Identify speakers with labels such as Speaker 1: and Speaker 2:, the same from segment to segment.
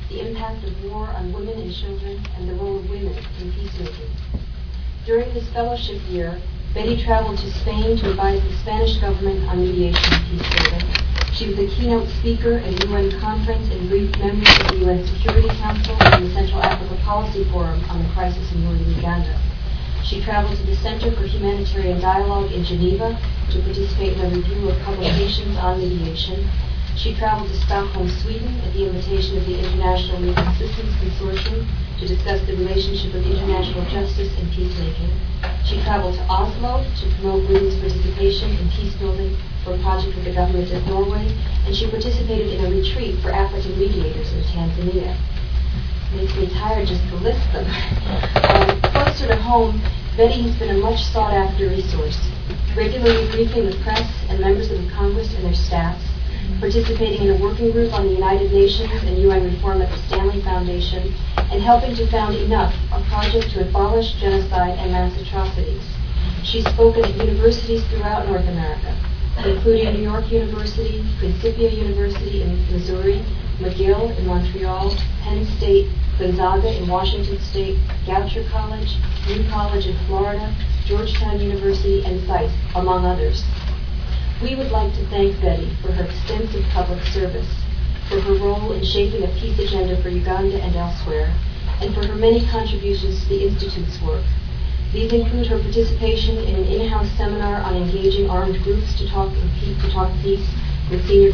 Speaker 1: the impact of war on women and children, and the role of women in peacemaking. During this fellowship year, Betty traveled to Spain to advise the Spanish government on mediation and peace building. She was a keynote speaker at a UN conference and briefed members of the UN Security Council and the Central Africa Policy Forum on the crisis in northern Uganda. She traveled to the Center for Humanitarian Dialogue in Geneva to participate in a review of publications on mediation. She traveled to Stockholm, Sweden, at the invitation of the International Legal Systems Consortium to discuss the relationship of international justice and peacemaking. She traveled to Oslo to promote women's participation in peace building for a project with the government of Norway, and she participated in a retreat for African mediators in Tanzania. Makes me tired just to list them. Closer to home, Betty has been a much sought-after resource, regularly briefing the press and members of the Congress and their staffs, participating in a working group on the United Nations and UN reform at the Stanley Foundation, and helping to found Enough, a project to abolish genocide and mass atrocities. She's spoken at universities throughout North America, including New York University, Principia University in Missouri, McGill in Montreal, Penn State, Gonzaga in Washington State, Goucher College, New College in Florida, Georgetown University, and Zeiss, among others. We would like to thank Betty for her extensive public service, for her role in shaping a peace agenda for Uganda and elsewhere, and for her many contributions to the Institute's work. These include her participation in an in-house seminar on engaging armed groups to talk peace with senior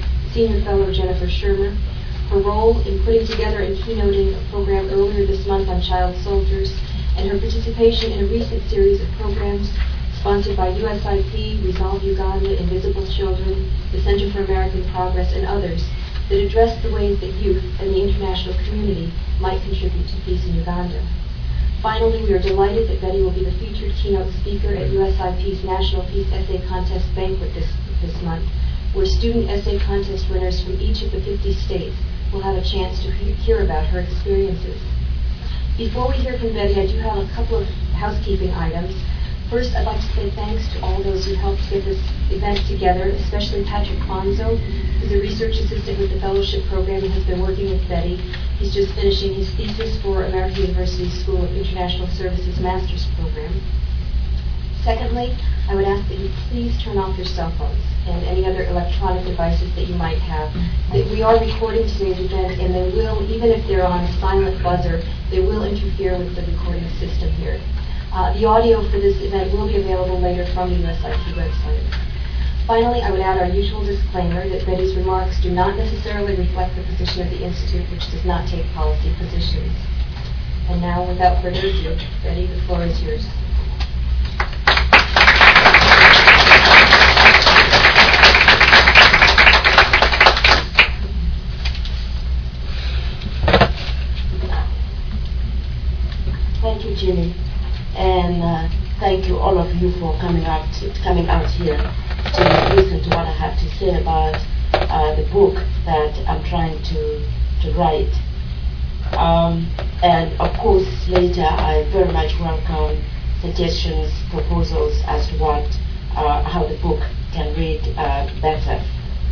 Speaker 1: fellow Jennifer Shermer, her role in putting together and keynoting a program earlier this month on child soldiers, and her participation in a recent series of programs sponsored by USIP, Resolve Uganda, Invisible Children, the Center for American Progress, and others that address the ways that youth and the international community might contribute to peace in Uganda. Finally, we are delighted that Betty will be the featured keynote speaker at USIP's National Peace Essay Contest banquet this month, where student essay contest winners from each of the 50 states will have a chance to hear about her experiences. Before we hear from Betty, I do have a couple of housekeeping items. First, I'd like to say thanks to all those who helped get this event together, especially Patrick Fonzo, who's a research assistant with the fellowship program and has been working with Betty. He's just finishing his thesis for American University School of International Services Master's Program. Secondly, I would ask that you please turn off your cell phones and any other electronic devices that you might have. We are recording today's event, and they will, even if they're on a silent buzzer, they will interfere with the recording system here. The audio for this event will be available later from the USIP website. Finally, I would add our usual disclaimer that Betty's remarks do not necessarily reflect the position of the Institute, which does not take policy positions. And now, without further ado, Betty, the floor is yours.
Speaker 2: Thank you, Jimmy. And thank you, all of you, for coming out here to listen to what I have to say about the book that I'm trying to write. And of course, later I very much welcome suggestions, proposals as to how the book can read better.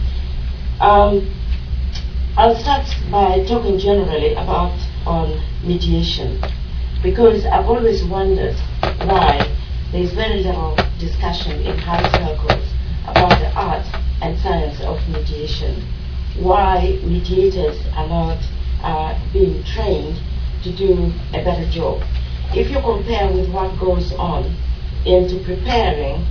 Speaker 2: I'll start by talking generally about mediation, because I've always wondered why there is very little discussion in high circles about the art and science of mediation, why mediators are not being trained to do a better job. If you compare with what goes on into preparing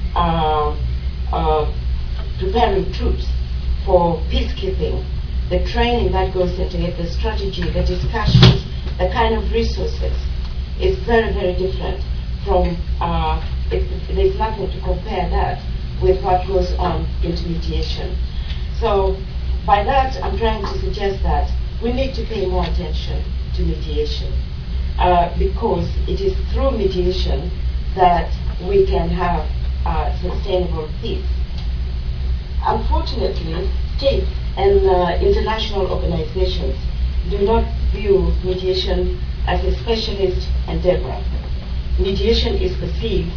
Speaker 2: troops for peacekeeping, the training that goes into it, the strategy, the discussions, the kind of resources is very, very different from, there's nothing to compare that with what goes on into mediation. So by that, I'm trying to suggest that we need to pay more attention to mediation, because it is through mediation that we can have sustainable peace. Unfortunately, states and international organizations do not view mediation as a specialist endeavor. Mediation is perceived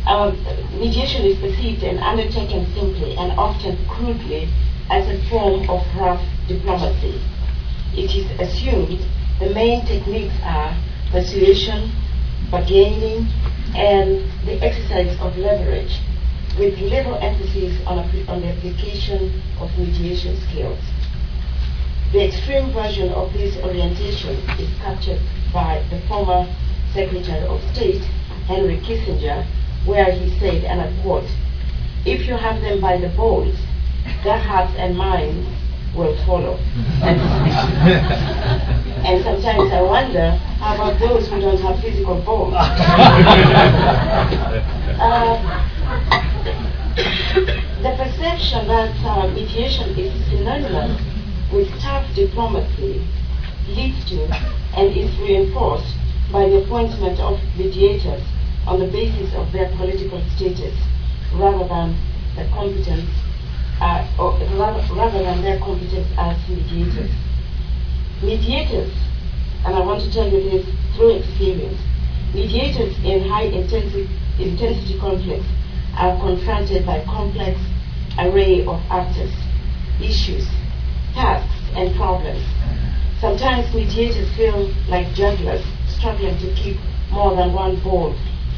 Speaker 2: Mediation is perceived and undertaken simply and often crudely as a form of rough diplomacy. It is assumed the main techniques are persuasion, bargaining, and the exercise of leverage, with little emphasis on the application of mediation skills. The extreme version of this orientation is captured by the former Secretary of State, Henry Kissinger, where he said, and I quote, "If you have them by the balls, their hearts and minds will follow." And sometimes I wonder, how about those who don't have physical balls? The perception that mediation is synonymous with tough diplomacy leads to and is reinforced by the appointment of mediators on the basis of their political status rather than the competence rather than their competence as mediators. Mediators, and I want to tell you this through experience, mediators in high intensity conflicts are confronted by complex array of actors, issues, tasks, and problems. Sometimes mediators feel like jugglers struggling to keep more balls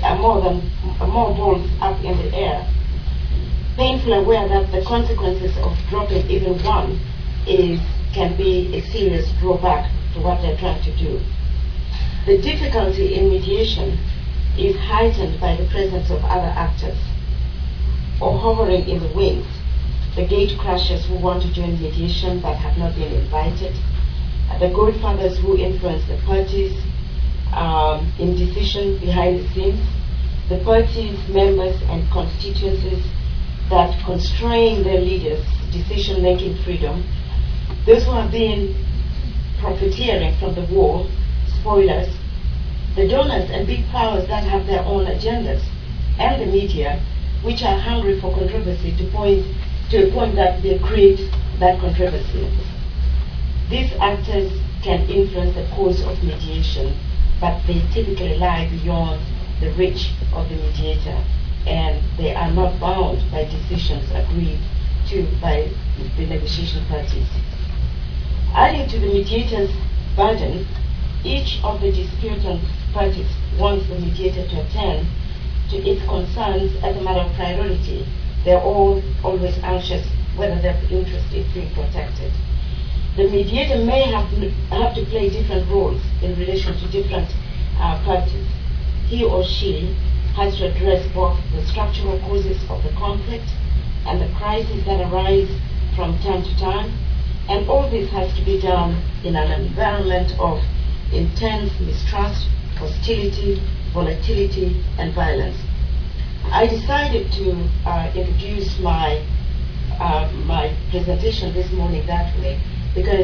Speaker 2: up in the air, painfully aware that the consequences of dropping even one can be a serious drawback to what they're trying to do. The difficulty in mediation is heightened by the presence of other actors, or hovering in the wings, the gate crashers who want to join mediation but have not been invited, the godfathers who influence the parties in decision behind the scenes, the parties, members, and constituencies that constrain their leaders' decision-making freedom, those who have been profiteering from the war, spoilers, the donors and big powers that have their own agendas, and the media, which are hungry for controversy to a point that they create that controversy. These actors can influence the course of mediation, but they typically lie beyond the reach of the mediator, and they are not bound by decisions agreed to by the negotiation parties. Adding to the mediator's burden, each of the disputant parties wants the mediator to attend to its concerns as a matter of priority. They're all always anxious whether their interest is being protected. The mediator may have to play different roles in relation to different parties. He or she has to address both the structural causes of the conflict and the crises that arise from time to time, and all this has to be done in an environment of intense mistrust, hostility, volatility, and violence. I decided to introduce my presentation this morning that way because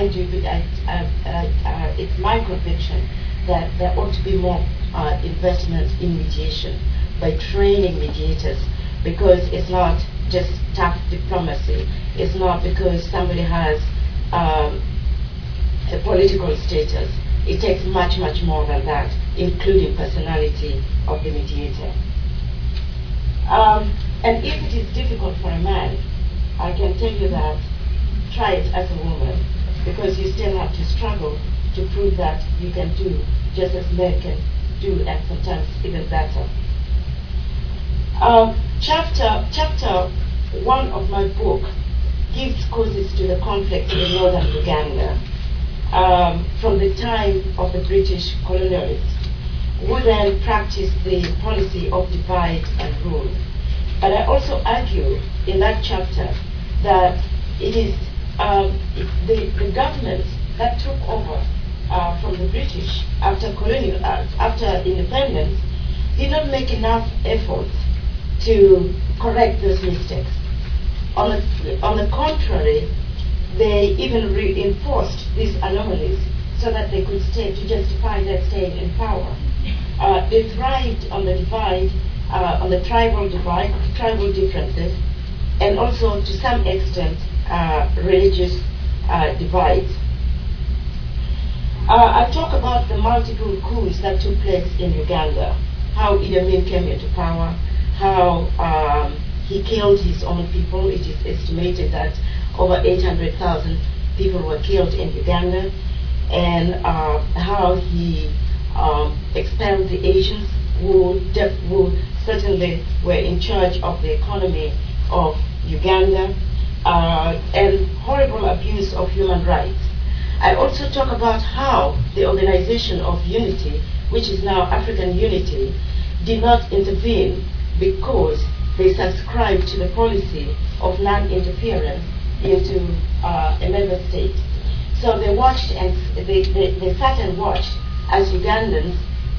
Speaker 2: it's my conviction that there ought to be more investment in mediation by training mediators, because it's not just tough diplomacy. It's not because somebody has a political status. It takes much, much more than that, including personality of the mediator. And if it is difficult for a man, I can tell you that try it as a woman, because you still have to struggle to prove that you can do just as men can do, and sometimes even better. Chapter 1 of my book gives causes to the conflict in northern Uganda from the time of the British colonialists, who then practiced the policy of divide and rule. But I also argue in that chapter that it is the governments that took over from the British after independence did not make enough efforts to correct those mistakes. On the contrary, they even reinforced these anomalies so that they could to justify their staying in power. They thrived on the divide, on the tribal differences, and also to some extent religious divides. I talk about the multiple coups that took place in Uganda, how Idi Amin came into power, how he killed his own people. It is estimated that over 800,000 people were killed in Uganda, and how he expelled the Asians who certainly were in charge of the economy of Uganda, and horrible abuse of human rights. I also talk about how the Organization of Unity, which is now African Unity, did not intervene because they subscribed to the policy of non-interference into a member state. So they watched and they sat and watched as Ugandans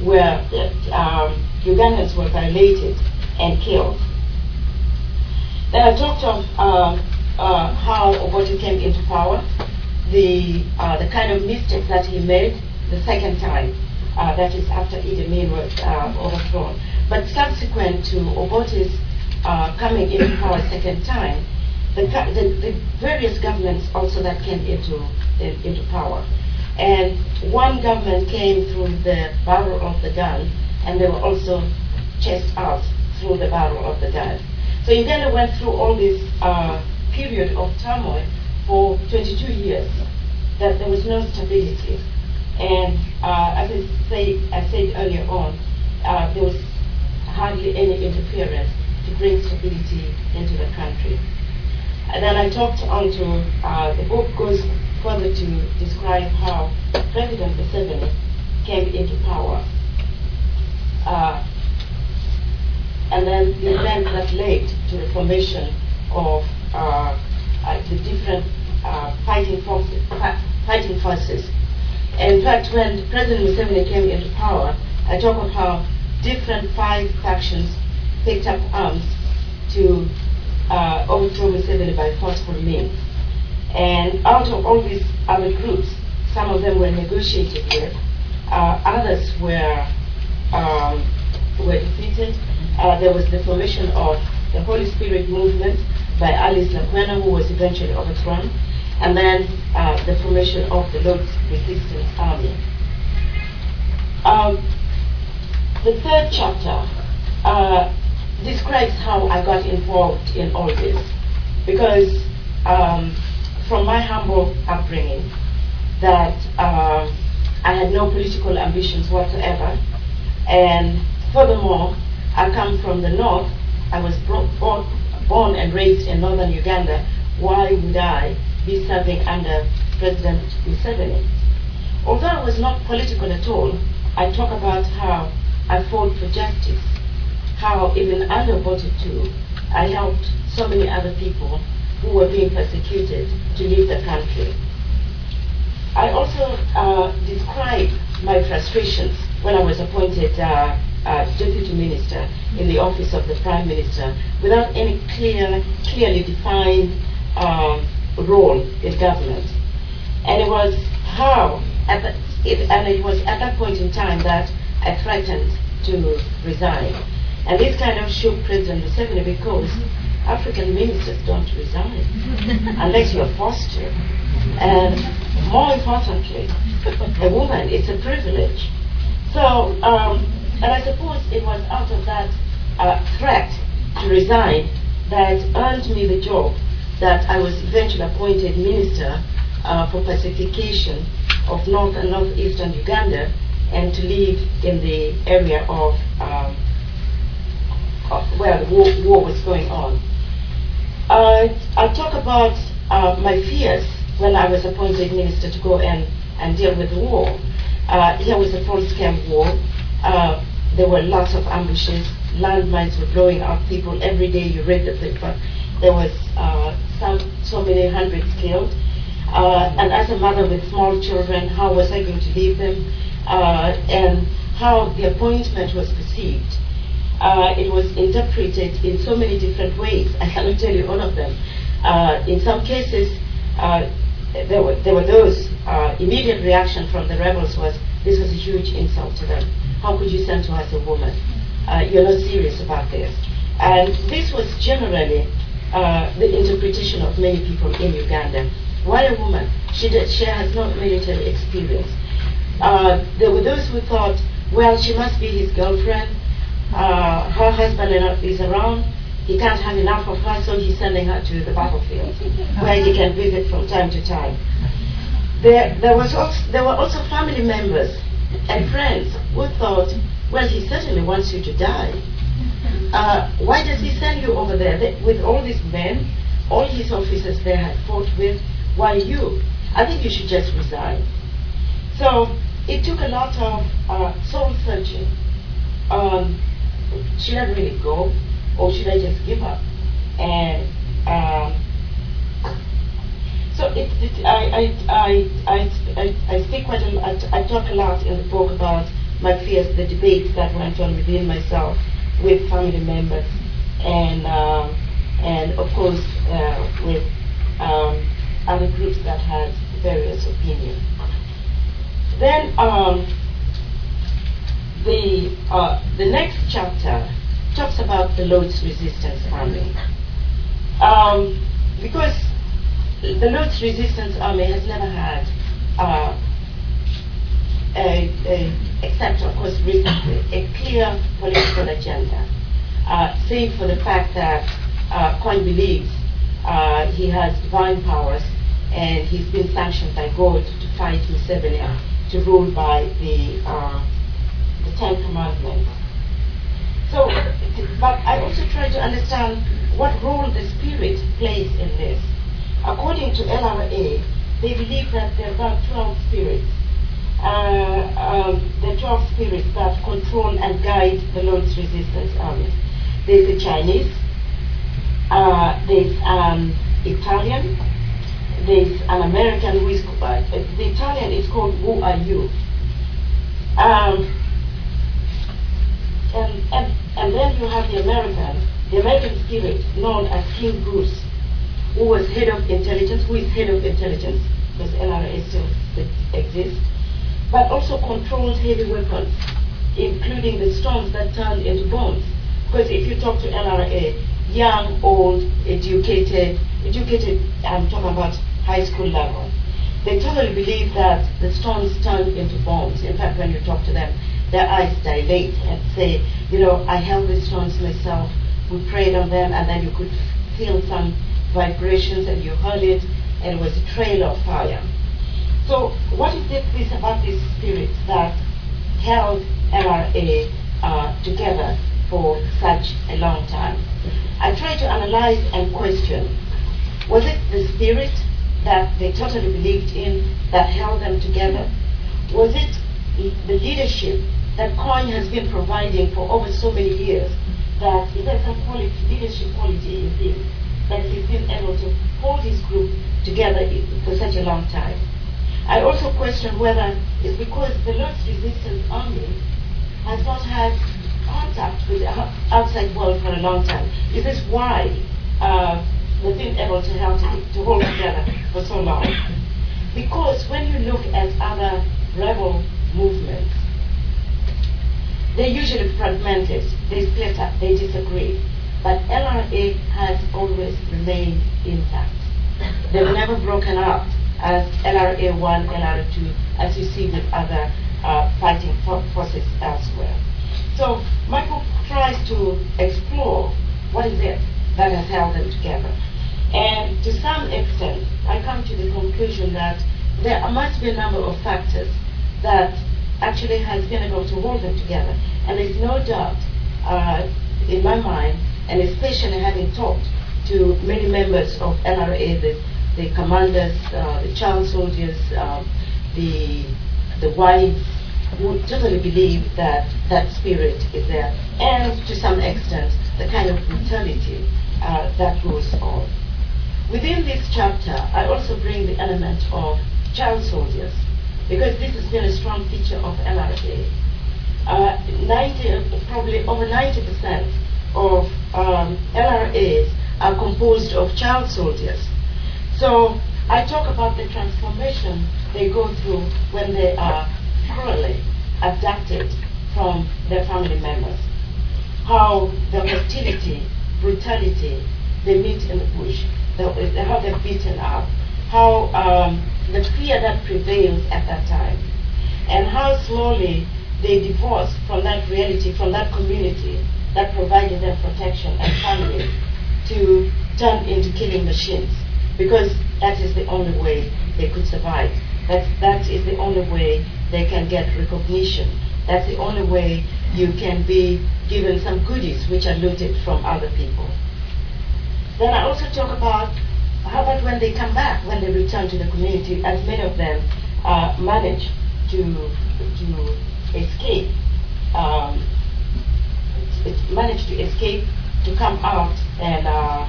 Speaker 2: were violated and killed. Then I talked of how Obote came into power, the kind of mistakes that he made the second time, that is after Idi Amin was overthrown. But subsequent to Obote's coming into power second time, the various governments also that came into power. And one government came through the barrel of the gun, and they were also chased out through the barrel of the gun. So Uganda went through all this period of turmoil for 22 years, that there was no stability. And as I said earlier on, there was hardly any interference to bring stability into the country. And then I talked on to, the book goes further to describe how President Museveni came into power. And then the events that led to the formation of the different fighting forces. In fact, when President Museveni came into power, I talk of how different 5 factions picked up arms to overthrow Museveni by forceful means. And out of all these other groups, some of them were negotiated with, others were defeated. There was the formation of the Holy Spirit movement by Alice Nakwena, who was eventually overthrown, and then the formation of the Lord's Resistance Army. The third chapter describes how I got involved in all this, because from my humble upbringing, that I had no political ambitions whatsoever, and furthermore, I come from the north. I was born and raised in northern Uganda. Why would I be serving under President Museveni? Although I was not political at all, I talk about how I fought for justice, how even under Obote II, I helped so many other people who were being persecuted to leave the country. I also describe my frustrations when I was appointed deputy minister in the office of the prime minister without any clearly defined role in government. And it was at that point in time that I threatened to resign. And this kind of shook President Museveni, because African ministers don't resign unless you're forced to. And more importantly, a woman, it's a privilege. So, and I suppose it was out of that threat to resign that earned me the job that I was eventually appointed Minister for Pacification of North and Northeastern Uganda, and to live in the area of where the war was going on. I talk about my fears when I was appointed minister to go and deal with the war. Here was a full-scale war. There were lots of ambushes. Landmines were blowing up people. Every day you read the paper. There was so many hundreds killed. And as a mother with small children, how was I going to leave them? And how the appointment was perceived. It was interpreted in so many different ways. I cannot tell you all of them. In some cases, there were those immediate reaction from the rebels was, this was a huge insult to them. How could you send to us a woman? You're not serious about this. And this was generally the interpretation of many people in Uganda. Why a woman? She has no military experience. There were those who thought, well, she must be his girlfriend. her husband is around, he can't have enough of her, so he's sending her to the battlefield, where he can visit from time to time. There were also family members and friends who thought, well, he certainly wants you to die. Why does he send you over there? With all these men, all his officers there had fought with, why you? I think you should just resign. So it took a lot of soul searching. Should I really go, or should I just give up? And so I speak quite a lot. I talk a lot in the book about my fears, the debates that went on within myself with family members, and of course with other groups that had various opinions. Then the next chapter talks about the Lord's Resistance Army, because the Lord's Resistance Army has never had, except of course recently, a clear political agenda, save for the fact that Kony believes he has divine powers and he's been sanctioned by God to fight Museveni, to rule by the Ten Commandments. So, but I also try to understand what role the Spirit plays in this. According to LRA, they believe that there are about 12 spirits. The 12 spirits that control and guide the Lord's Resistance Army. There's the Chinese, there's an Italian, there's an American who is, the Italian is called Who Are You? And then you have the American spirit known as King Bruce, who was head of intelligence, who is head of intelligence, because LRA still exists, but also controls heavy weapons, including the stones that turn into bombs. Because if you talk to LRA, young, old, educated, I'm talking about high school level, they totally believe that the stones turn into bombs. In fact, when you talk to them, their eyes dilate and say, you know, I held these stones myself, we prayed on them, and then you could feel some vibrations and you heard it, and it was a trail of fire. So what is this about these spirits that held LRA together for such a long time? I try to analyze and question, was it the spirit that they totally believed in that held them together? Was it the leadership that Kony has been providing for over so many years, that is there some quality, leadership quality in him, that he's been able to hold his group together for such a long time? I also question whether it's because the Lord's Resistance Army has not had contact with the outside world for a long time. Is this why they've been able to hold together for so long? Because when you look at other rebel movements, they're usually fragmented, they split up, they disagree. But LRA has always remained intact. They've never broken up as LRA 1, LRA 2, as you see with other fighting forces elsewhere. So my book tries to explore what is it that has held them together. And to some extent, I come to the conclusion that there must be a number of factors that actually has been able to hold them together. And there's no doubt in my mind, and especially having talked to many members of LRA, the commanders, the child soldiers, the wives, who totally believe that that spirit is there, and to some extent the kind of brutality that goes on. Within this chapter, I also bring the element of child soldiers, because this has been a strong feature of LRA. Probably over 90% of LRAs are composed of child soldiers. So I talk about the transformation they go through when they are cruelly abducted from their family members. How the hostility, brutality, they meet in the bush, how they're beaten up, how the fear that prevails at that time, and how slowly they divorced from that reality, from that community that provided them protection and family, to turn into killing machines, because that is the only way they could survive. That is the only way they can get recognition. That's the only way you can be given some goodies which are looted from other people. Then I also talk about how about when they come back, when they return to the community, as many of them manage to escape, to come out and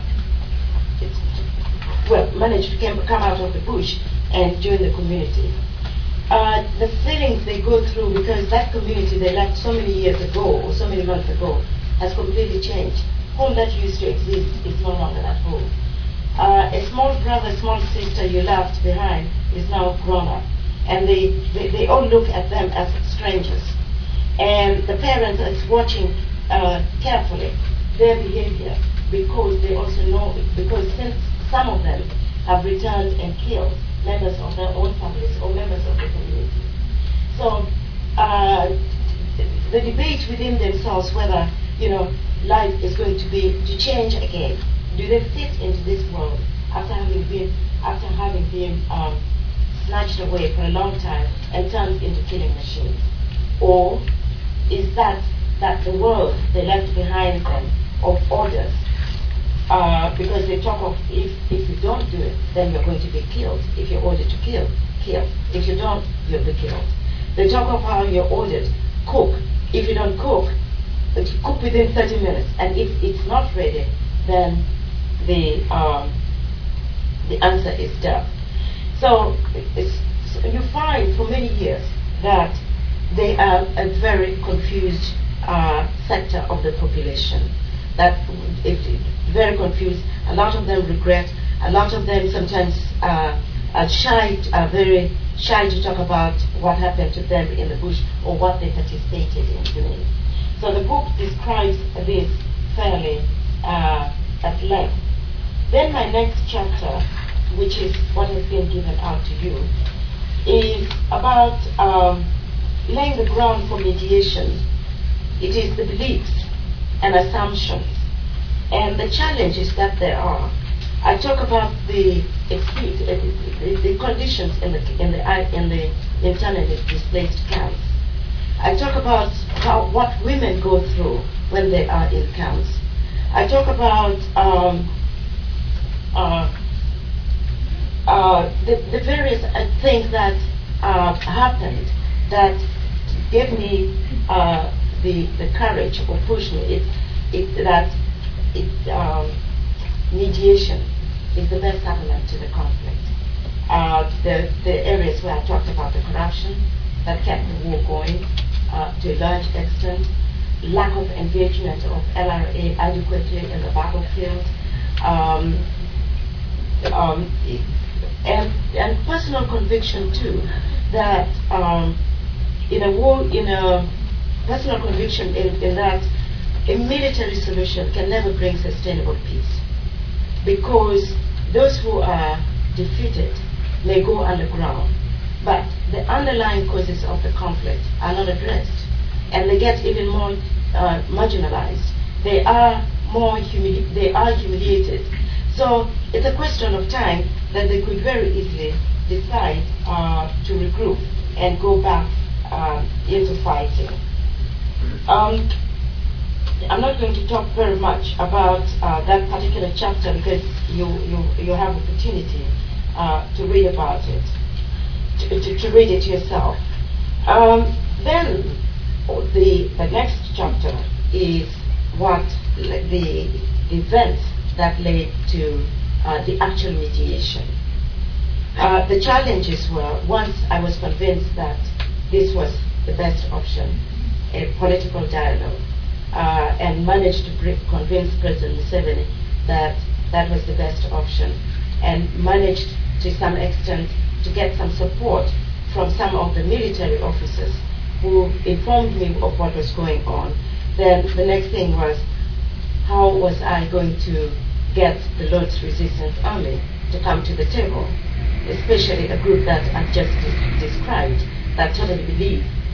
Speaker 2: manage to come out of the bush and join the community. The feelings they go through, because that community they left so many years ago or so many months ago has completely changed. Home that used to exist is no longer that home. A small brother, small sister you left behind is now grown up, and they all look at them as strangers. And the parents are watching carefully their behavior, because they also know, because since some of them have returned and killed members of their own families or members of the community. So the debate within themselves whether life is going to change again. Do they fit into this world after having been snatched away for a long time and turned into killing machines? Or is that the world they left behind them of orders? Because they talk of if you don't do it, then you're going to be killed. If you're ordered to kill. If you don't, you'll be killed. They talk of how you're ordered, cook. If you don't cook within 30 minutes. And if it's not ready, then the answer is death. So you find for many years that they are a very confused sector of the population. That it's very confused. A lot of them regret. A lot of them sometimes are very shy to talk about what happened to them in the bush or what they participated in doing. So the book describes this fairly at length. Then my next chapter, which is what has been given out to you, is about laying the ground for mediation. It is the beliefs and assumptions and the challenges that there are. I talk about the conditions in the internally displaced camps. I talk about what women go through when they are in camps. I talk about the various things that happened that gave me the courage or pushed me. Mediation is the best supplement to the conflict. The areas where I talked about the corruption that kept the war going to a large extent, lack of engagement of LRA adequately in the battlefield, and personal conviction too, that in a personal conviction in that a military solution can never bring sustainable peace, because those who are defeated may go underground, but the underlying causes of the conflict are not addressed, and they get even more marginalized. They are humiliated. So it's a question of time that they could very easily decide to regroup and go back into fighting. I'm not going to talk very much about that particular chapter, because you have opportunity to read about it, to read it yourself. Then the next chapter is what the events that led to the actual mediation. The challenges were, once I was convinced that this was the best option, a political dialogue, and managed to convince President Museveni that that was the best option, and managed to some extent to get some support from some of the military officers who informed me of what was going on. Then the next thing was, how was I going to get the Lord's Resistance Army to come to the table, especially a group that I've just described, that totally believe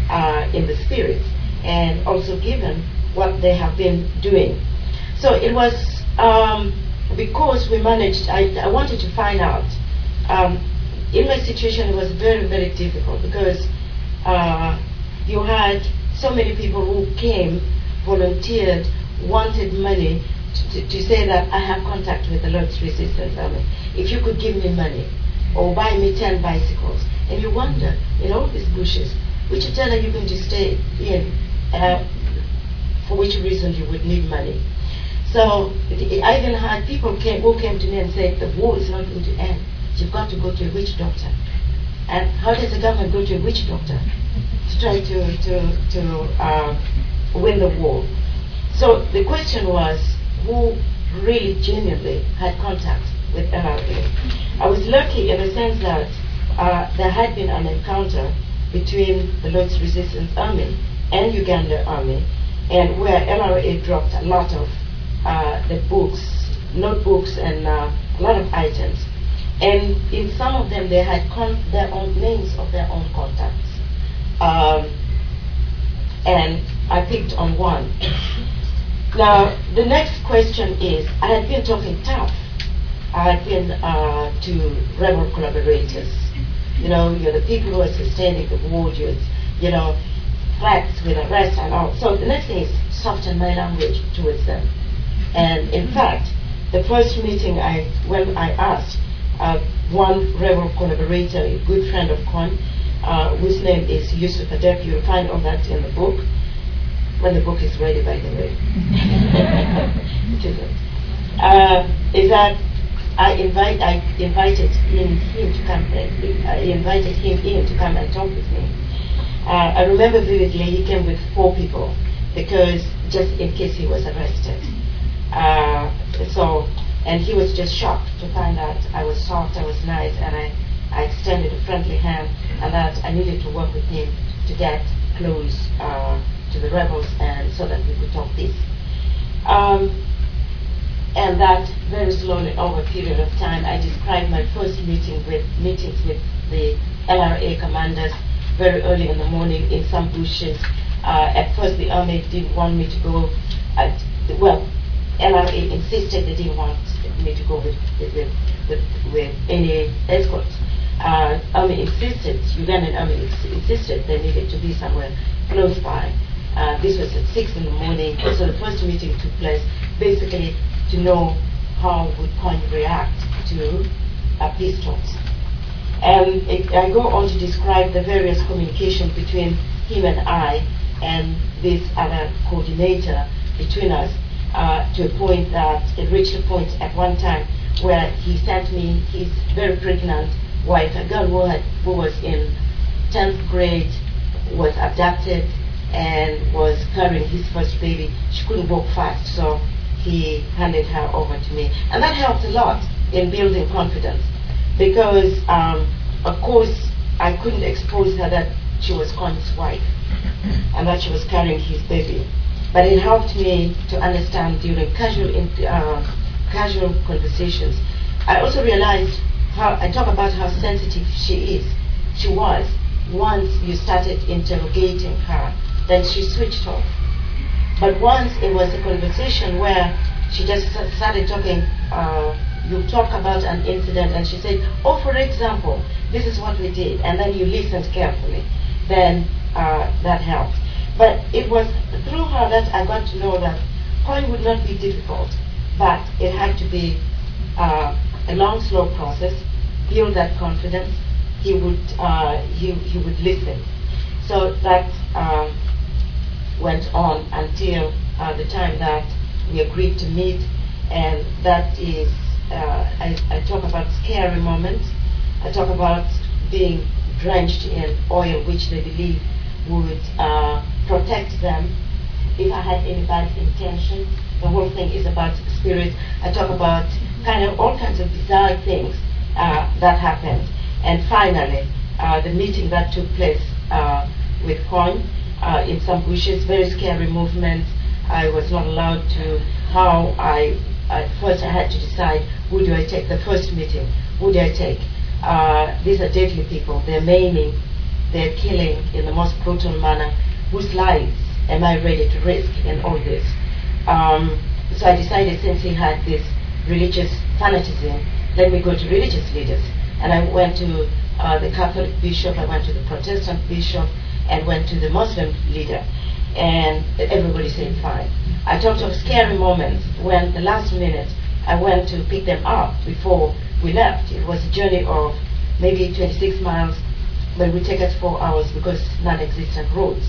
Speaker 2: in the spirits, and also given what they have been doing. So it was because we managed, I wanted to find out. In my situation, it was very, very difficult because you had so many people who came, volunteered, wanted money to say that I have contact with the Lord's Resistance Army. If you could give me money or buy me 10 bicycles. And you wonder, in all these bushes, which hotel are you going to stay in? For which reason you would need money. So I even had people who came to me and said, the war is not going to end. You've got to go to a witch doctor. And how does the government go to a witch doctor to try to win the war? So the question was, who really genuinely had contact with LRA? I was lucky in the sense that there had been an encounter between the Lord's Resistance Army and Uganda Army, and where LRA dropped a lot of the books, notebooks, and a lot of items. And in some of them, they had their own names of their own contacts. And I picked on one. Now, the next question is, I had been talking tough. I had been to rebel collaborators. You know, you're the people who are sustaining the war, you know, threats with arrest and all. So the next thing is soften my language towards them. And in fact, the first meeting when I asked one rebel collaborator, a good friend of Kon, whose name is Yusuf Adep, you'll find all that in the book, when the book is ready, by the way. It isn't. Is that I invited him to come. I invited him in to come and talk with me. I remember vividly he came with 4 people because just in case he was arrested. And he was just shocked to find out I was soft, I was nice, and I extended a friendly hand, and that I needed to work with him to get close to the rebels, and so that we could talk peace. And that very slowly, over a period of time, I described my first meetings with the LRA commanders very early in the morning in some bushes. At first, the army didn't want me to go. LRA insisted they didn't want me to go with any escorts. Ugandan army insisted they needed to be somewhere close by. This was at 6 in the morning, so the first meeting took place basically to know how would Kon react to peace talks. And I go on to describe the various communications between him and I and this other coordinator between us, to a point that it reached a point at one time where he sent me his very pregnant wife, a girl who was in 10th grade, was abducted and was carrying his first baby. She couldn't walk fast, so he handed her over to me. And that helped a lot in building confidence because, of course, I couldn't expose her that she was Kon's wife and that she was carrying his baby. But it helped me to understand during casual conversations. I also realized I talk about how sensitive she was. Once you started interrogating her, then she switched off. But once it was a conversation where she just started talking, you talk about an incident and she said, oh, for example, this is what we did, and then you listened carefully, then that helped. But it was through her that I got to know that Kon would not be difficult, but it had to be a long, slow process, build that confidence. He would listen. So that went on until the time that we agreed to meet, and that is, I talk about scary moments. I talk about being drenched in oil, which they believe would protect them if I had any bad intentions. The whole thing is about spirit. I talk about kind of all kinds of bizarre things that happened. And finally, the meeting that took place with Kon in some bushes, very scary movement. I was not allowed to, at first I had to decide, who do I take? The first meeting, who do I take? These are deadly people, they're maiming, they're killing in the most brutal manner. Whose lives am I ready to risk in all this? So I decided, since he had this religious fanatism, let me go to religious leaders. And I went to the Catholic bishop, I went to the Protestant bishop, and went to the Muslim leader. And everybody said fine. I talked of scary moments when the last minute I went to pick them up before we left. It was a journey of maybe 26 miles, but it would take us 4 hours because non-existent roads.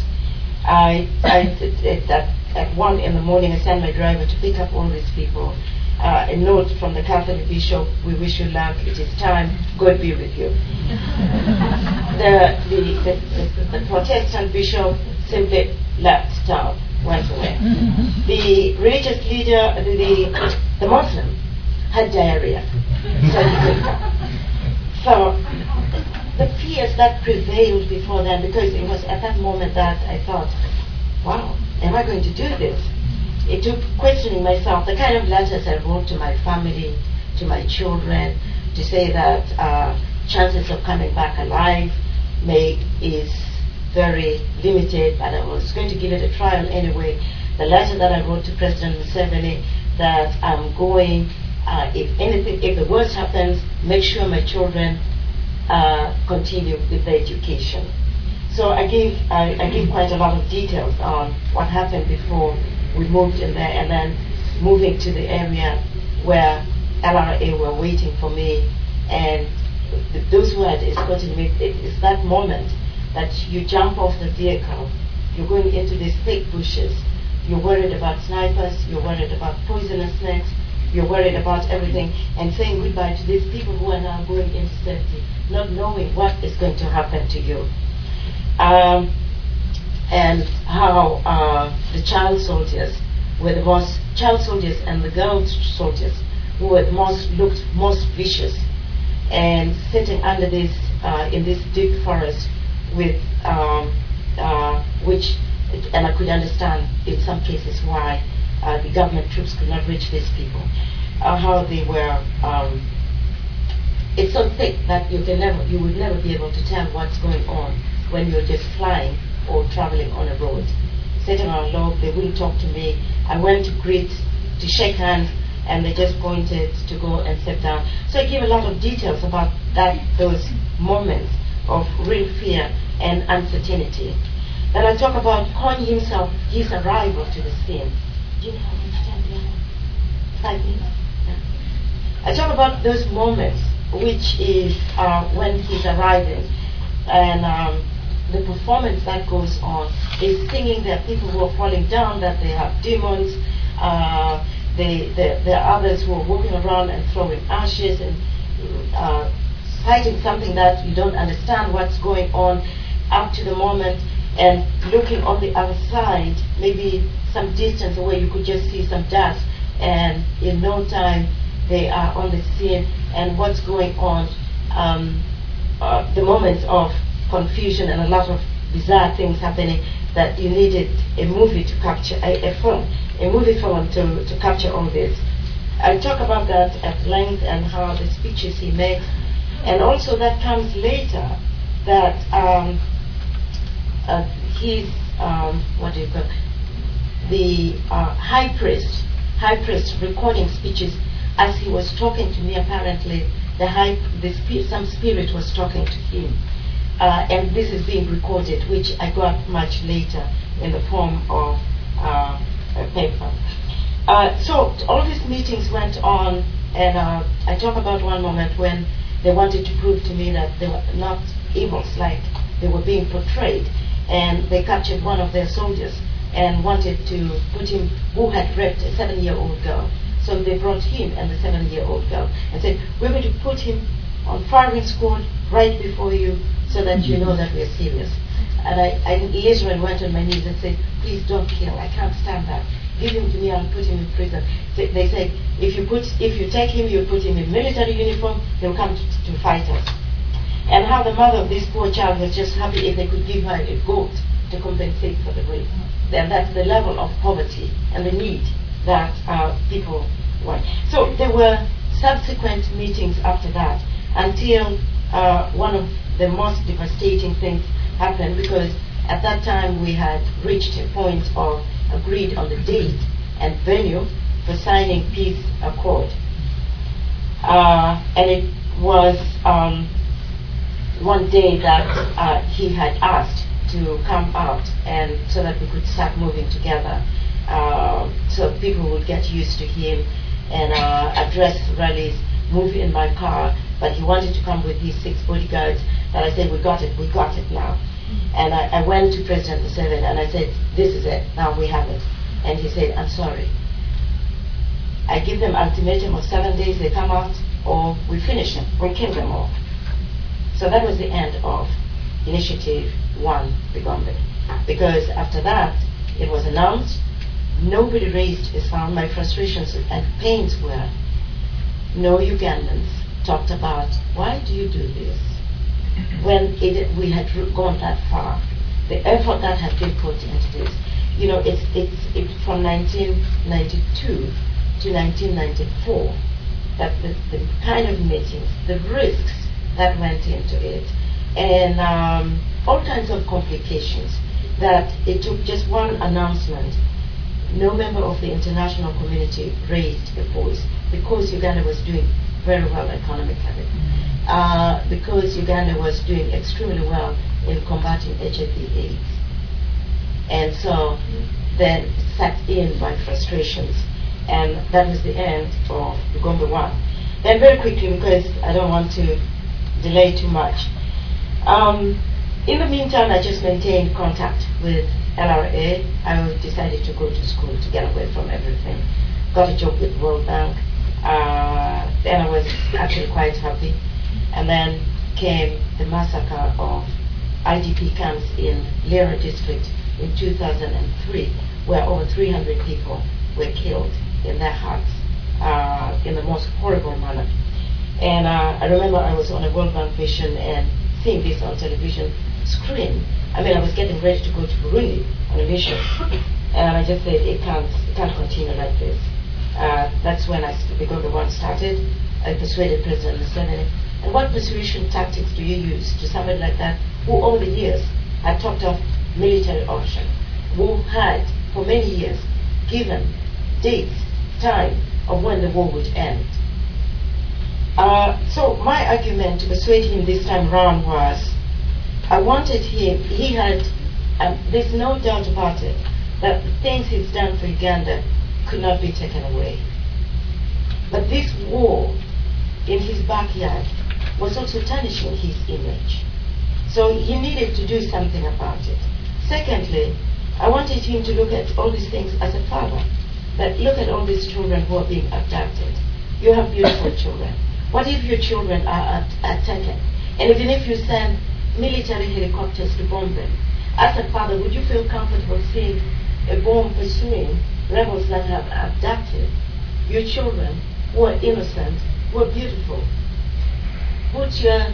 Speaker 2: At 1 in the morning, I sent my driver to pick up all these people. A note from the Catholic bishop: "We wish you luck. It is time. God be with you." The Protestant bishop simply left town, went away. The religious leader, the Muslim, had diarrhea, so he couldn't come. So the fears that prevailed before then, because it was at that moment that I thought, wow, am I going to do this? It took questioning myself, the kind of letters I wrote to my family, to my children, to say that chances of coming back alive is very limited, but I was going to give it a trial anyway. The letter that I wrote to President Museveni, that I'm going, if the worst happens, make sure my children continue with their education. So I give quite a lot of details on what happened before we moved in there, and then moving to the area where LRA were waiting for me, and those who had escorted me. It's that moment that you jump off the vehicle, you're going into these thick bushes, you're worried about snipers, you're worried about poisonous snakes, you're worried about everything, and saying goodbye to these people who are now going into safety, not knowing what is going to happen to you. And how the child soldiers and the girl soldiers who looked most vicious, and sitting under this in this deep forest with which, and I could understand in some cases why the government troops could not reach these people. How they were, it's so thick that you would never be able to tell what's going on when you're just flying or traveling on a road. Sitting on a log, they wouldn't talk to me. I went to shake hands, and they just pointed to go and sit down. So I give a lot of details about those moments of real fear and uncertainty. Then I talk about Kony himself, his arrival to the scene. Do you know how much time we have? 5 minutes? Yeah. I talk about those moments, which is when he's arriving, and the performance that goes on is singing. There are people who are falling down, that they have demons. There are others who are walking around and throwing ashes and citing something that you don't understand what's going on up to the moment, and looking on the other side, maybe some distance away, you could just see some dust, and in no time they are on the scene, and what's going on, the moments of confusion and a lot of bizarre things happening, that you needed a movie to capture, a movie film to capture all this. I talk about that at length, and how the speeches he makes, and also that comes later, that he's the high priest recording speeches as he was talking to me. Apparently, some spirit was talking to him. And this is being recorded, which I got much later in the form of a paper. So all these meetings went on, and I talk about one moment when they wanted to prove to me that they were not evils like they were being portrayed, and they captured one of their soldiers and wanted to put him, who had raped a 7-year-old girl. So they brought him and the 7-year-old girl and said, "We're going to put him on firing squad right before you, so that you know that we're serious." And I literally went on my knees and said, "Please don't kill. I can't stand that. Give him to me. I'll put him in prison." So they said, if you take him, you put him in military uniform, he'll come to fight us. And how the mother of this poor child was just happy if they could give her a goat to compensate for the rape. And that's the level of poverty and the need that people want. So there were subsequent meetings after that, until one of the most devastating things happened because at that time we had reached a point of agreed on the date and venue for signing peace accord. And it was one day that he had asked to come out and so that we could start moving together. So people would get used to him and address rallies, move in my car, but he wanted to come with his 6 bodyguards. But I said, we got it now. And I went to President Museveni and I said, this is it, now we have it. And he said, I'm sorry. I give them ultimatum of 7 days, they come out, or we finish them, we kill them all. So that was the end of Initiative 1 Bigombe. Because after that, it was announced, nobody raised a sound. My frustrations and pains were, no Ugandans talked about, why do you do this? When we had gone that far, the effort that had been put into this, you know, it's from 1992 to 1994, that the kind of meetings, the risks that went into it, and all kinds of complications, that it took just one announcement. No member of the international community raised a voice because Uganda was doing very well economically. Because Uganda was doing extremely well in combating HIV/AIDS. And so then sat in my frustrations, and that was the end of Bigombe 1. Then very quickly, because I don't want to delay too much, in the meantime I just maintained contact with LRA. I decided to go to school to get away from everything. Got a job with World Bank, and I was actually quite happy. And then came the massacre of IDP camps in Lira district in 2003, where over 300 people were killed in their huts in the most horrible manner. And I remember I was on a World Bank mission and seeing this on television screen. I mean, I was getting ready to go to Burundi on a mission, and I just said, it can't continue like this. That's when Bigombe 1 started. I persuaded President Museveni. And what persuasion tactics do you use to somebody like that, who over the years had talked of military option, who had for many years given dates, time of when the war would end? So my argument to persuade him this time round was, I wanted him, he had, there's no doubt about it, that the things he's done for Uganda could not be taken away. But this war in his backyard was also tarnishing his image. So he needed to do something about it. Secondly, I wanted him to look at all these things as a father. That look at all these children who are being abducted. You have beautiful children. What if your children are taken? And even if you send military helicopters to bomb them, as a father, would you feel comfortable seeing a bomb pursuing rebels that have abducted your children who are innocent, who are beautiful? Put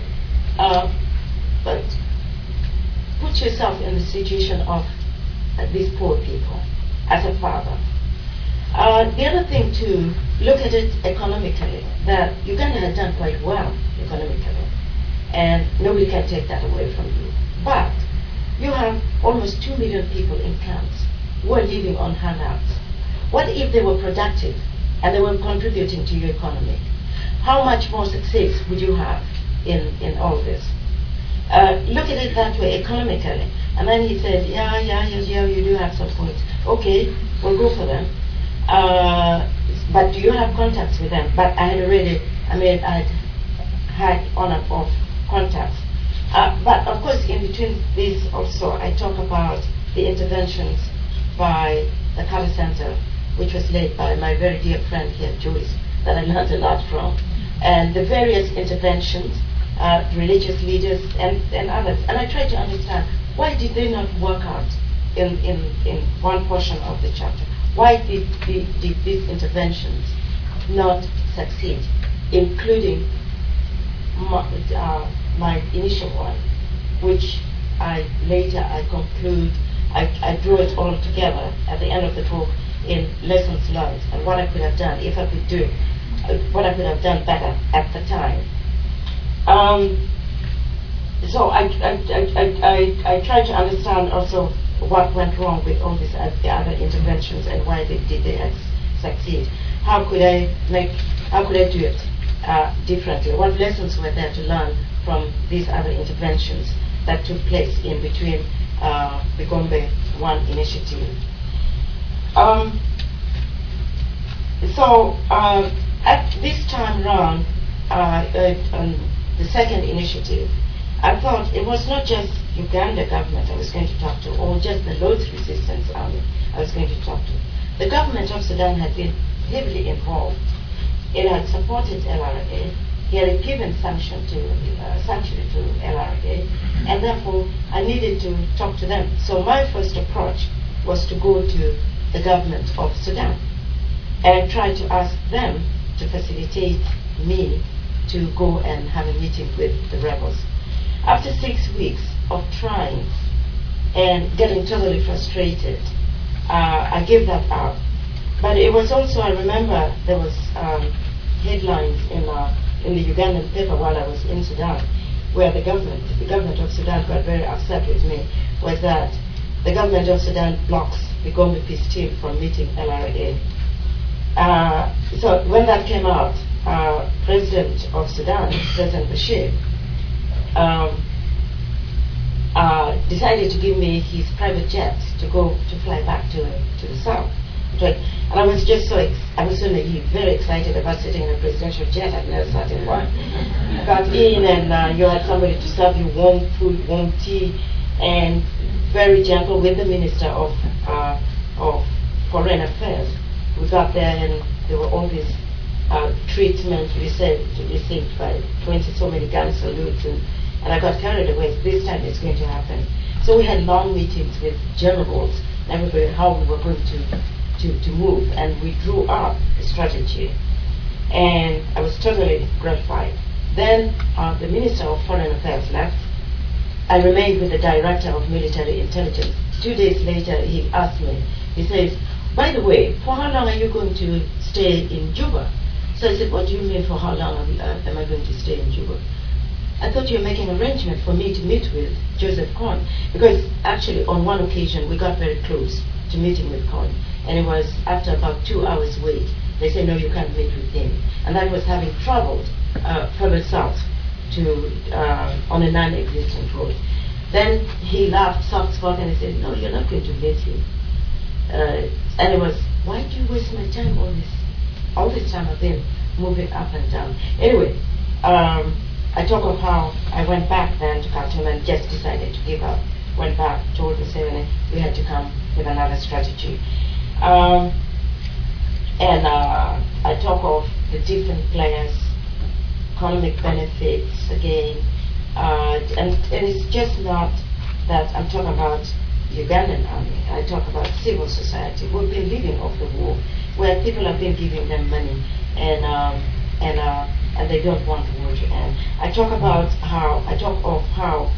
Speaker 2: yourself in the situation of these poor people as a father. The other thing to look at it economically, that Uganda has done quite well economically, and nobody can take that away from you. But you have almost 2 million people in camps who are living on handouts. What if they were productive and they were contributing to your economy? How much more success would you have in all this? Look at it that way economically. And then he said, yeah, you do have some points. Okay, we'll go for them. But do you have contacts with them? But I had had on and off contacts. But of course, in between this also, I talk about the interventions by the Kala Center, which was led by my very dear friend here, Joyce, that I learned a lot from, and the various interventions, religious leaders and others. And I tried to understand, why did they not work out in one portion of the chapter? Why did these interventions not succeed, including my initial one, which I conclude, I drew it all together at the end of the book in lessons learned and what I could have done if I could do, what I could have done better at the time. So I try to understand also what went wrong with all these the other interventions and why did they succeed. How could I do it differently? What lessons were there to learn from these other interventions that took place in between the Gombe One initiative? At this time round, on the second initiative, I thought it was not just Uganda government I was going to talk to, or just the Lord's Resistance Army I was going to talk to. The government of Sudan had been heavily involved. It had supported LRA. He had given sanctuary to LRA, and therefore I needed to talk to them. So my first approach was to go to the government of Sudan and try to ask them to facilitate me to go and have a meeting with the rebels. After 6 weeks of trying and getting totally frustrated, I gave that up. But it was also, I remember there was headlines in the Ugandan paper while I was in Sudan, where the government of Sudan got very upset with me, was that the government of Sudan blocks the Gombe peace team from meeting LRA. So when that came out, President of Sudan, President Bashir, decided to give me his private jet to fly back to the south. And I was just I was so naive, very excited about sitting in a presidential jet. I'd never sat in one. Got in and you had somebody to serve you warm food, warm tea, and very gentle with the Minister of Foreign Affairs. We got there and there were all these treatment received by 20 so many gun salutes, and I got carried away. This time it's going to happen. So we had long meetings with generals and everybody how we were going to move, and we drew up a strategy, and I was totally gratified. Then the Minister of Foreign Affairs left. I remained with the Director of Military Intelligence. 2 days later he asked me, he says, by the way, for how long are you going to stay in Juba? So I said, what do you mean for how long am I going to stay in Juba? I thought you were making an arrangement for me to meet with Joseph Kony, because actually on one occasion we got very close to meeting with Kony, and it was after about 2 hours wait. They said, no, you can't meet with him. And that was having traveled further south to on a non-existent road. Then he laughed, soft-spoken, and he said, no, you're not going to meet him. And it was, why do you waste my time all this time I've been moving up and down? Anyway, I talk of how I went back then to Khartoum and just decided to give up. Went back, told Museveni we had to come with another strategy. And I talk of the different players, economic benefits again, and it's just not that I'm talking about Ugandan army. I talk about civil society. We've been living off the war, where people have been giving them money, and they don't want the war to end. I talk of how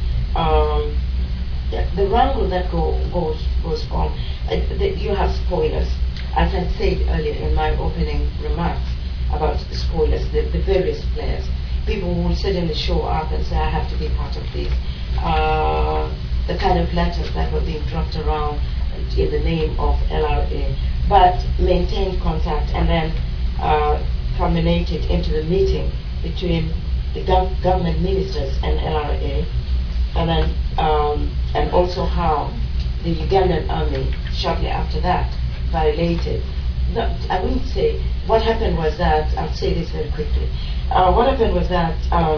Speaker 2: the wrangle that goes on. You have spoilers, as I said earlier in my opening remarks about spoilers, the various players. People will suddenly show up and say, I have to be part of this. The kind of letters that were being dropped around in the name of LRA, but maintained contact and then culminated into the meeting between the government ministers and LRA, and then and also how the Ugandan army shortly after that violated. No, I wouldn't say. What happened was that, I'll say this very quickly. What happened was that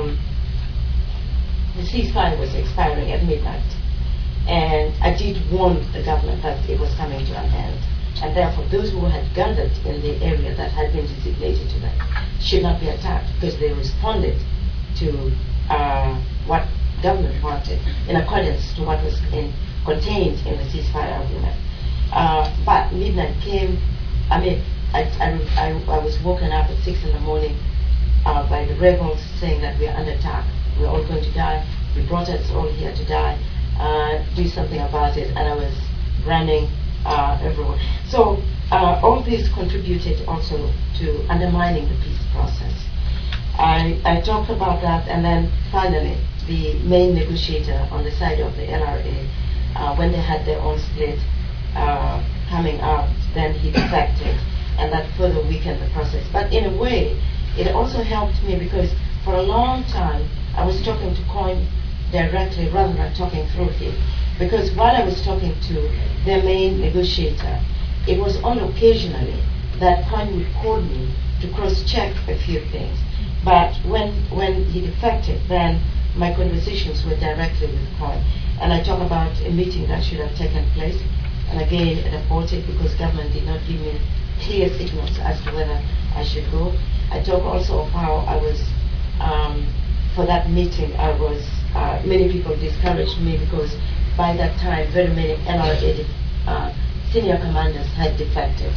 Speaker 2: the ceasefire was expiring at midnight, and I did warn the government that it was coming to an end, and therefore those who had gathered in the area that had been designated to them should not be attacked, because they responded to what government wanted in accordance to what was contained in the ceasefire agreement. But midnight came. I mean, I was woken up at 6 in the morning by the rebels saying that we are under attack. We're all going to die. You brought us all here to die. Do something about it. And I was running everywhere. So all this contributed also to undermining the peace process. I I talked about that, and then finally, the main negotiator on the side of the NRA, when they had their own split coming up, then he defected, and that further weakened the process. But in a way, it also helped me because for a long time, I was talking to COIN directly rather than talking through him. Because while I was talking to their main negotiator, it was only occasionally that COIN would call me to cross-check a few things. But when he defected, then my conversations were directly with COIN. And I talk about a meeting that should have taken place, and again it aborted because government did not give me clear signals as to whether I should go. I talk also of how I was, for that meeting, I was, many people discouraged me because by that time very many NRA senior commanders had defected.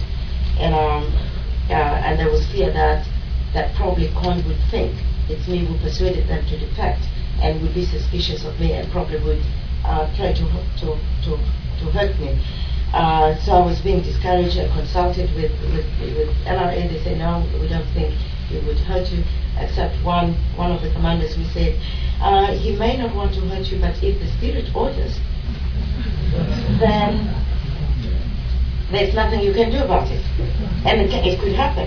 Speaker 2: And there was fear that probably COIN would think it's me who persuaded them to defect and would be suspicious of me and probably would try to hurt me. So I was being discouraged. I consulted with NRA. They said, no, we don't think it would hurt you, except one of the commanders who said, he may not want to hurt you, but if the spirit orders, then there's nothing you can do about it. And it could happen.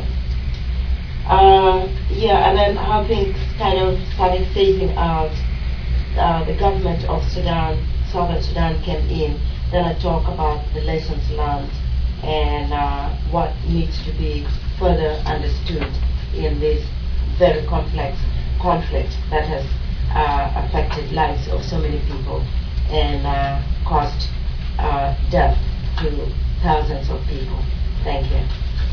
Speaker 2: And then how things kind of started phasing out. The government of Sudan, Southern Sudan came in. Then I talk about the lessons learned and what needs to be further understood in this very complex conflict that has affected lives of so many people and caused death to thousands of people. Thank you.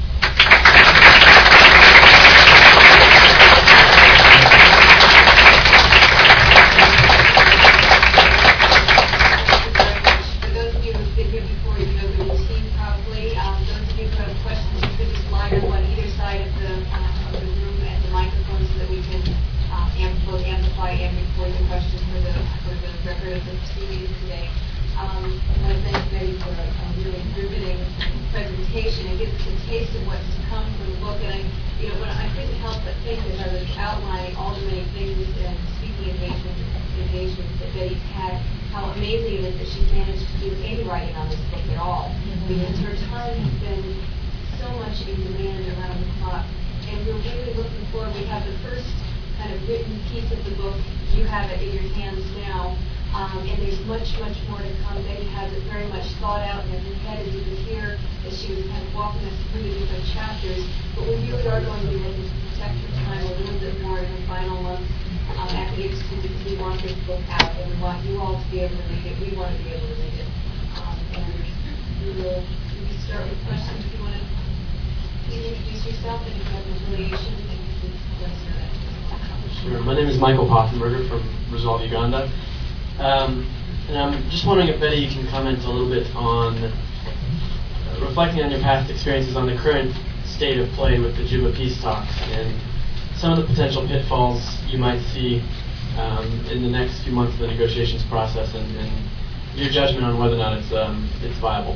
Speaker 3: My name is Michael Poffenberger from Resolve Uganda. And I'm just wondering if Betty, you can comment a little bit on reflecting on your past experiences on the current state of play with the Juba peace talks and some of the potential pitfalls you might see in the next few months of the negotiations process and your judgment on whether or not it's viable.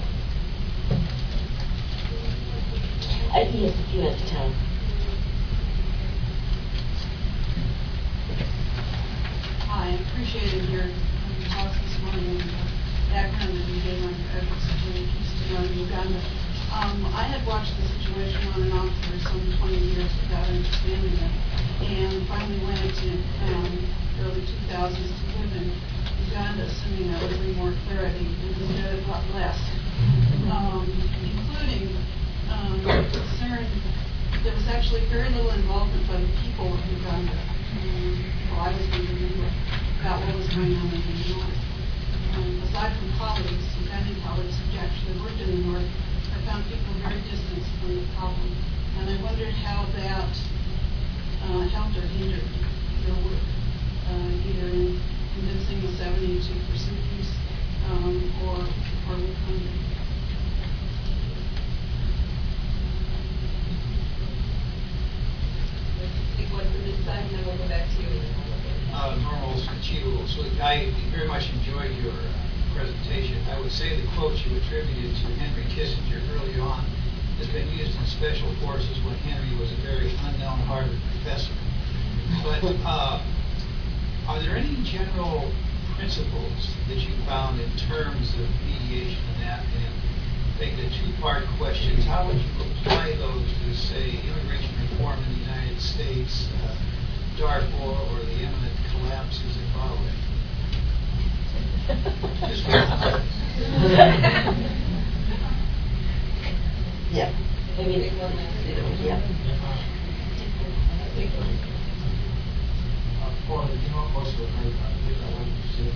Speaker 2: Yes, a few at a time.
Speaker 4: I appreciated your talks this morning and the background that you gave on your efforts to bring peace to Uganda. I had watched the situation on and off for some 20 years without understanding it, and finally went into early 2000s to live in Uganda, assuming that would bring more clarity, and instead it brought less, including concern. There was actually very little involvement by the people of Uganda. I was wondering about what was going on in the north. Aside from colleagues, Ugandan colleagues who actually worked in the north, I found people very distant from the problem. And I wondered how that helped or hindered their work, either in convincing the 72% peace or with hunger.
Speaker 1: Take one from this side, and then we'll go back to you.
Speaker 5: Normal Chivo. So I very much enjoyed your presentation. I would say the quote you attributed to Henry Kissinger early on has been used in special forces when Henry was a very unknown Harvard professor. But are there any general principles that you found in terms of mediation and that? And maybe a two-part question is how would you apply those to, say, immigration reform in the United States, Darfur, or the imminent collapse of Zimbabwe?
Speaker 2: Yeah.
Speaker 1: Maybe
Speaker 2: Yeah.
Speaker 6: For the human cost of America, I want to say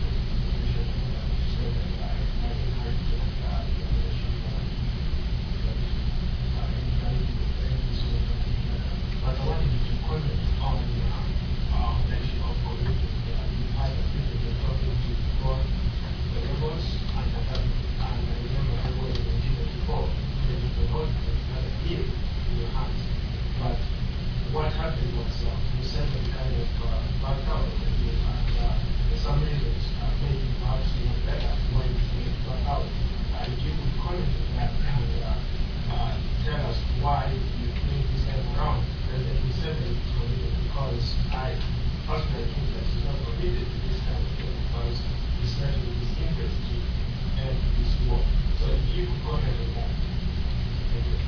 Speaker 6: but I wanted to comment on the issue of politics. You had a people talking to before the rebels, and I remember I was in Nigeria before, the whole had a deal in your hands. But what happened was Museveni kind of backed out of the deal, and for some reasons, maybe perhaps even better, why he back out. And you would comment on that and tell us why you think this time around President Museveni is committed, because I personally think that he's not committed to this kind of thing because he's certainly his interest to end this war. So if you could comment on that. Thank you.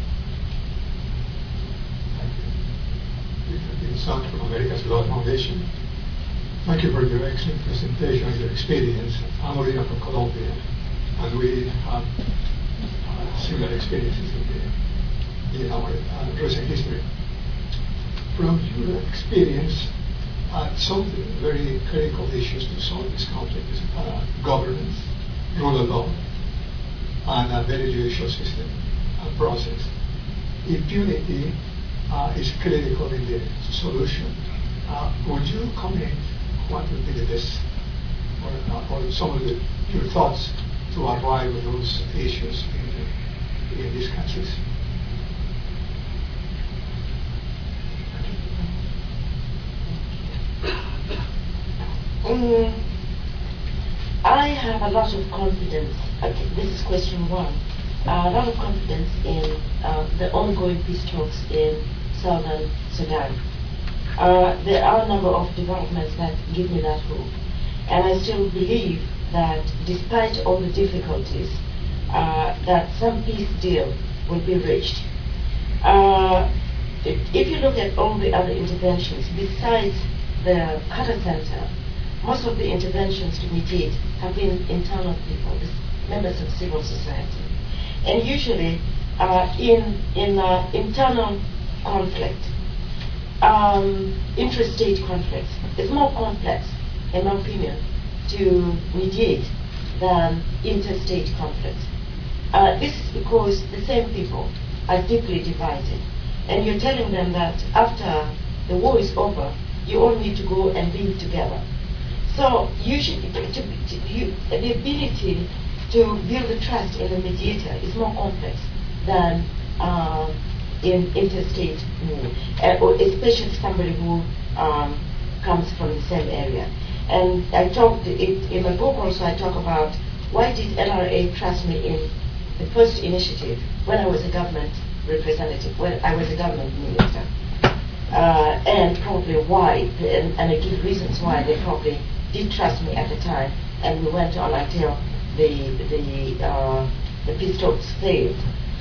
Speaker 7: Son from America's Law Foundation. Thank you for your excellent presentation and your experience. I'm originally from Colombia, and we have similar experiences in our recent history. From your experience, some of the very critical issues to solve this conflict is governance, rule of law, and a very judicial system and process. Impunity is critical in the solution. Would you comment what would be the best, or some of your thoughts to arrive at those issues in these countries?
Speaker 2: I have a lot of confidence. Okay, this is question one. A lot of confidence in the ongoing peace talks in southern Sudan. There are a number of developments that give me that hope. And I still believe that despite all the difficulties, that some peace deal will be reached. If you look at all the other interventions, besides the Carter Center, most of the interventions to mediate have been internal people, members of civil society. And usually in internal conflict, intrastate conflicts, it's more complex, in my opinion, to mediate than interstate conflicts. This is because the same people are deeply divided. And you're telling them that after the war is over, you all need to go and live together. So usually, the ability to build the trust in the mediator is more complex than in interstate war, or especially somebody who comes from the same area. And I talked in my book also. I talk about why did NRA trust me in the first initiative when I was a government representative, when I was a government minister, and probably why, and I give reasons why they probably did trust me at the time, and we went on until the peace talks failed.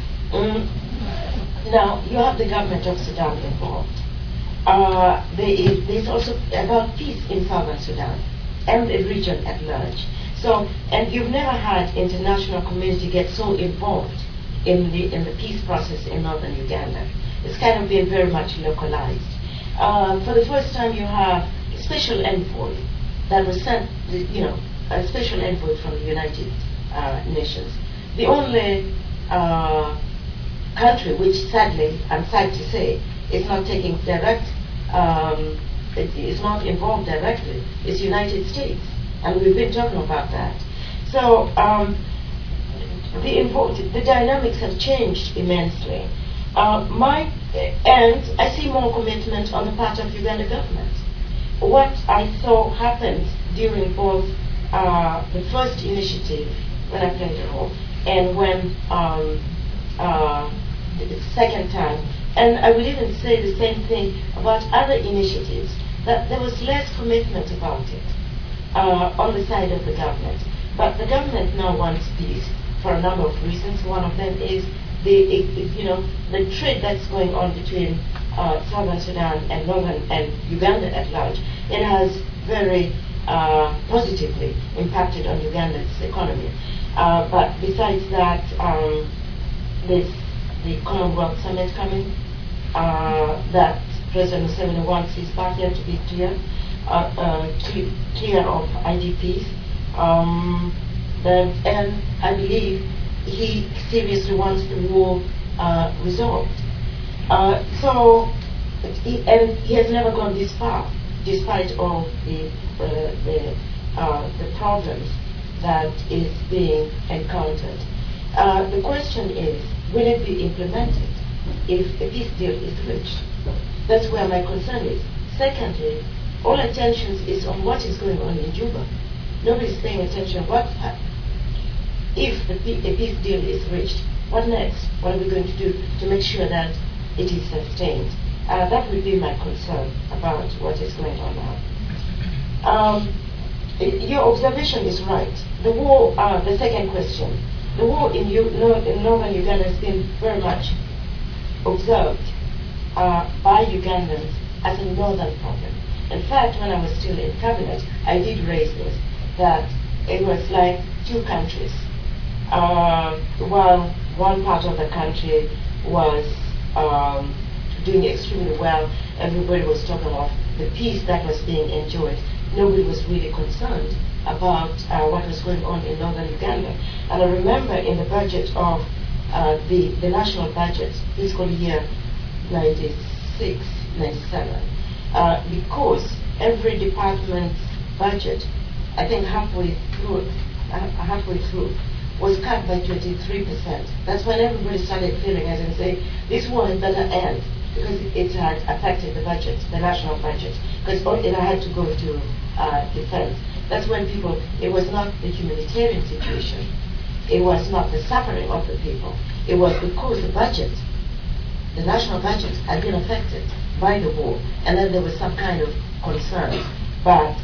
Speaker 2: Now you have the government of Sudan involved. There's also about peace in southern Sudan and the region at large. So, and you've never had international community get so involved in the peace process in northern Uganda. It's kind of been very much localized. For the first time, you have a special envoy that was sent, a special envoy from the United Nations. The only country which, sadly, I'm sad to say, is not taking direct, is not involved directly, is United States. And we've been talking about that. So the dynamics have changed immensely. And I see more commitment on the part of Uganda government. What I saw happened during both the first initiative, when I played a role, and when the second time And I would even say the same thing about other initiatives, that there was less commitment about it on the side of the government. But the government now wants peace for a number of reasons. One of them is the trade that's going on between Southern Sudan and Northern and Uganda at large. It has very positively impacted on Uganda's economy. But besides that, there's the Commonwealth Summit coming that President Museveni wants his partner to be clear of IDPs. And I believe he seriously wants the war resolved. So he has never gone this far, despite all the problems that is being encountered. The question is, will it be implemented if a peace deal is reached? That's where my concern is. Secondly, all attention is on what is going on in Juba. Nobody's paying attention if a peace deal is reached. What next? What are we going to do to make sure that it is sustained? That would be my concern about what is going on now. Your observation is right. The war, the second question, the war in northern Uganda has been very much observed by Ugandans as a northern problem. In fact, when I was still in cabinet, I did raise this, that it was like two countries. While one part of the country was doing extremely well, everybody was talking of the peace that was being enjoyed. Nobody was really concerned about what was going on in northern Uganda. And I remember in the budget of the national budget, fiscal year 96-97, because every department's budget, I think halfway through, was cut by 23%. That's when everybody started feeling, as in say, this war had better end, because it had affected the budget, the national budget, because it had to go to defense. That's when people, it was not the humanitarian situation, it was not the suffering of the people, it was because the budget, the national budget, had been affected by the war, and then there was some kind of concern. But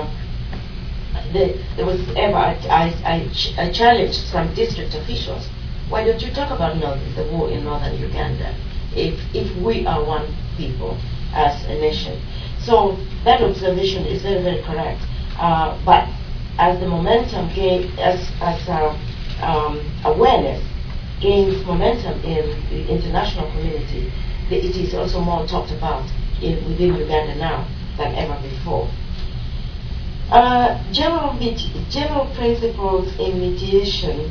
Speaker 2: there was ever, I challenged some district officials, why don't you talk about the war in northern Uganda if we are one people as a nation? So that observation is very, very correct. But as the momentum awareness gains momentum in the international community, it is also more talked about within Uganda now than ever before. General principles in mediation.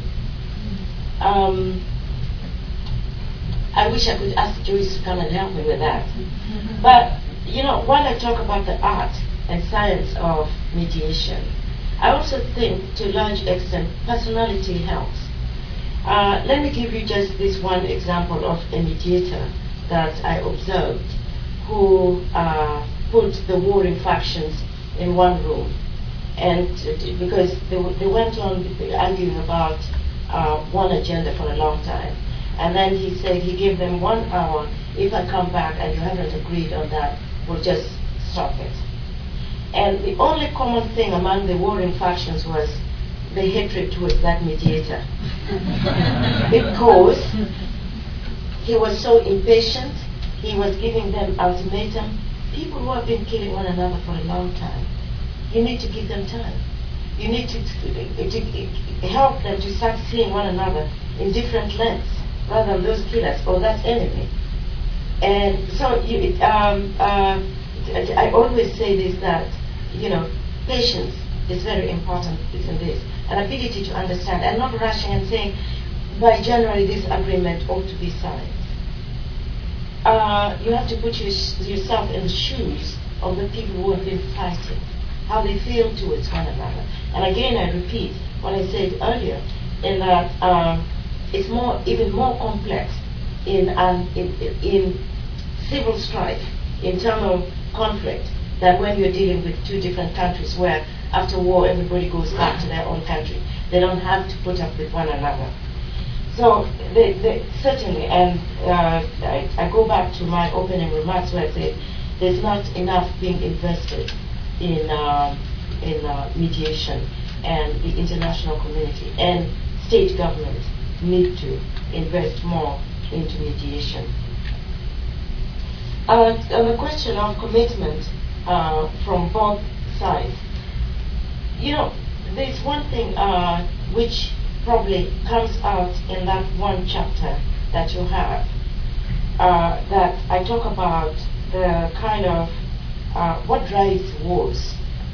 Speaker 2: I wish I could ask Joyce to come and help me with that. But, while I talk about the art and science of mediation, I also think, to a large extent, personality helps. Let me give you just this one example of a mediator that I observed who put the warring factions in one room. And because they went on arguing about one agenda for a long time. And then he said he gave them 1 hour. If I come back and you haven't agreed on that, we'll just stop it. And the only common thing among the warring factions was the hatred towards that mediator. Because he was so impatient, he was giving them ultimatum. People who have been killing one another for a long time, you need to give them time. You need to help them to start seeing one another in different lengths, rather than those killers or that enemy. And so I always say this, that patience is very important in this, an ability to understand and not rushing and saying by January this agreement ought to be signed. You have to put yourself in the shoes of the people who have been fighting, how they feel towards one another. And again, I repeat what I said earlier, in that it's even more complex in civil strife, internal conflict, than when you're dealing with two different countries where after war everybody goes back to their own country. They don't have to put up with one another. So certainly, and I go back to my opening remarks where I said there's not enough being invested in mediation, and the international community and state governments need to invest more into mediation. On the question of commitment from both sides, there's one thing which probably comes out in that one chapter that you have, that I talk about the kind of what drives wars,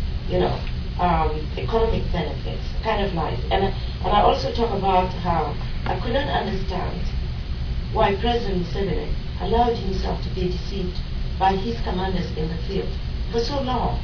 Speaker 2: economic benefits, kind of life. And I also talk about how I could not understand why President Museveni allowed himself to be deceived by his commanders in the field for so long.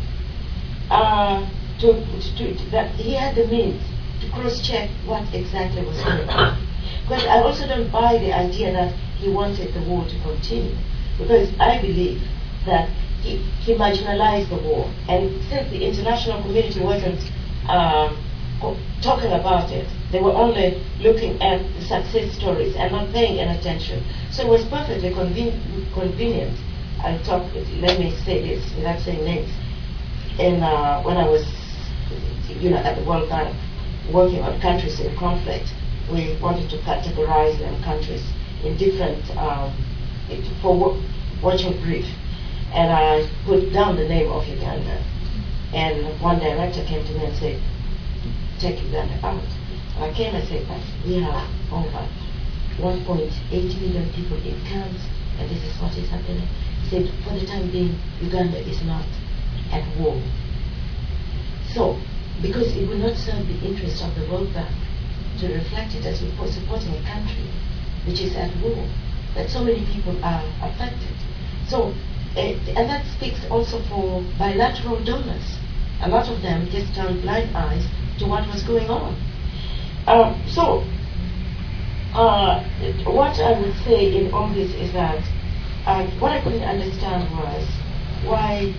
Speaker 2: That he had the means to cross-check what exactly was going on. Because I also don't buy the idea that he wanted the war to continue, because I believe that he marginalized the war, and since the international community wasn't talking about it, they were only looking at the success stories and not paying any attention. So it was perfectly convenient. Let me say this without saying names. And when I was, at the World Bank, working on countries in conflict, we wanted to categorize them countries in different, for watching brief. And I put down the name of Uganda. And one director came to me and said, take Uganda out. And I came and said, we have over 1.8 million people in camps, and this is what is happening. He said, for the time being, Uganda is not at war. So, because it will not serve the interest of the World Bank to reflect it as we're supporting a country which is at war, that so many people are affected. So, and that speaks also for bilateral donors. A lot of them just turned blind eyes to what was going on. What I would say in all this is that what I couldn't understand was why,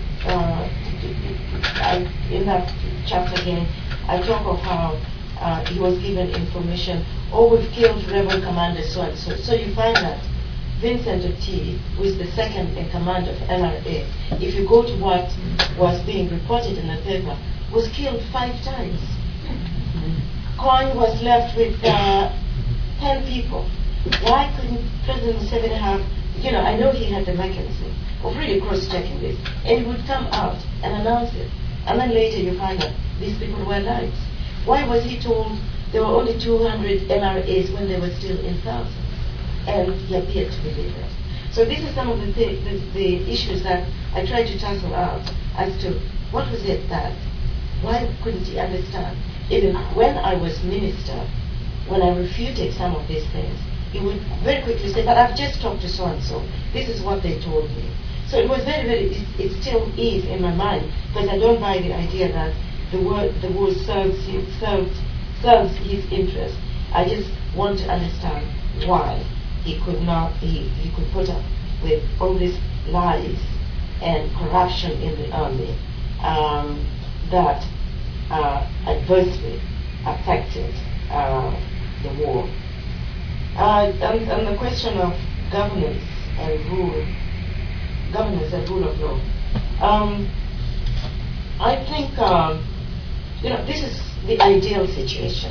Speaker 2: in that chapter again, I talk of how he was given information, we've killed rebel commanders, so and so. So you find that Vincent Otti, who is the second in command of NRA, if you go to what was being reported in the paper, was killed 5 times. Coin was left with 10 people. Why couldn't President Museveni have, I know he had the mechanism of really cross-checking this, and he would come out and announce it, and then later you find out these people were lives. Why was he told there were only 200 NRAs when they were still in thousands? And he appeared to believe it. So these are some of the issues that I tried to tussle out as to what was it that, why couldn't he understand? Even when I was minister, when I refuted some of these things, he would very quickly say, but I've just talked to so-and-so. This is what they told me. So it was it still is in my mind, because I don't buy the idea that the word serves his interest. I just want to understand why he could put up with all these lies and corruption in the army that adversely affected the war. And the question of governance and rule of law. I think this is the ideal situation.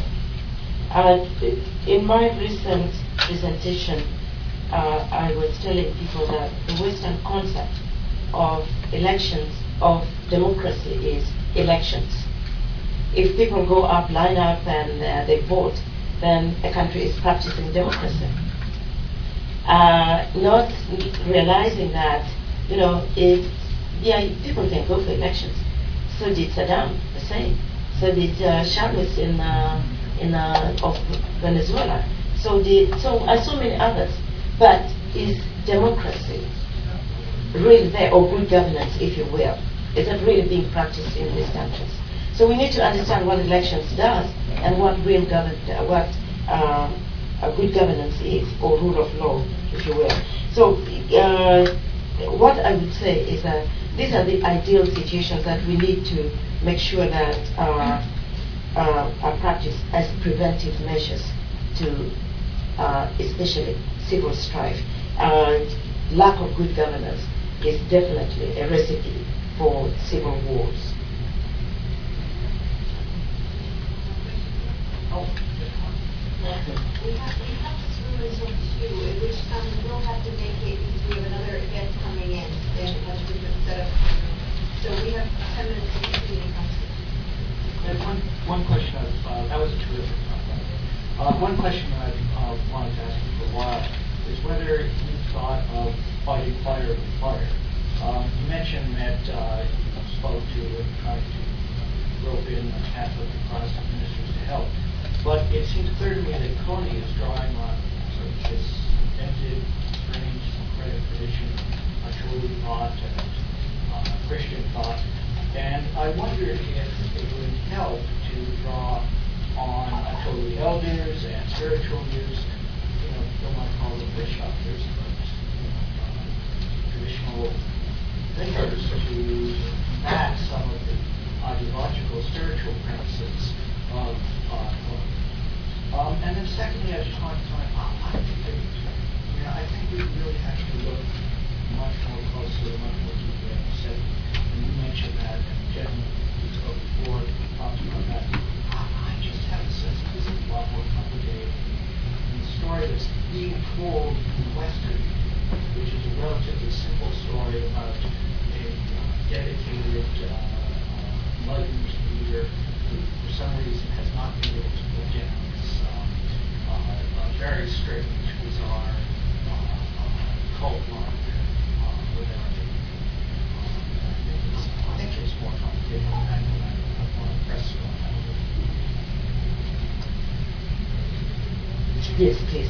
Speaker 2: In my recent presentation, I was telling people that the Western concept of elections, of democracy, is elections. If people go up, line up, and they vote, then a country is practicing democracy. Not realizing that, people can go for elections. So did Saddam Hussein. So did Chavez of Venezuela. So many others. But is democracy really there, or good governance, if you will? Is it really being practiced in these countries? So we need to understand what elections does and what a good governance is, or rule of law, if you will. So what I would say is that these are the ideal situations that we need to make sure that are practiced as preventive measures to especially civil strife. And lack of good governance is definitely a recipe for civil wars.
Speaker 8: We have this room until 2, at which time we will have to vacate because we have another event coming in. They have a much different setup. So we have 10 minutes to continue the conversation.
Speaker 6: And one question, that was a terrific talk. One question that I've wanted to ask you for a while is whether you thought of fighting fire with fire. You mentioned that you spoke to and tried to rope in Catholic and Protestant ministers to help. But it seems clear to me that Coney is drawing on sort of this invented, strange, Socratic tradition, Acholi thought, and Christian thought. And I wonder if it would help to draw on Acholi elders and spiritual leaders, don't want to call them bishops, but traditional thinkers to combat some of the ideological, spiritual premises of and then secondly, I just want to comment, I think we really have to look much more closely, much more deeply at the setting. And you mentioned that, and Jen, you spoke before, talking about that. I just have a sense that this is a lot more complicated. And the story that's being told in the Western, which is a relatively simple story about a dedicated, enlightened leader who, for some reason, has not been able to put down very strange, bizarre cult line without it. I think it's more complicated than that, and I want to press you on that.
Speaker 2: Yes, please.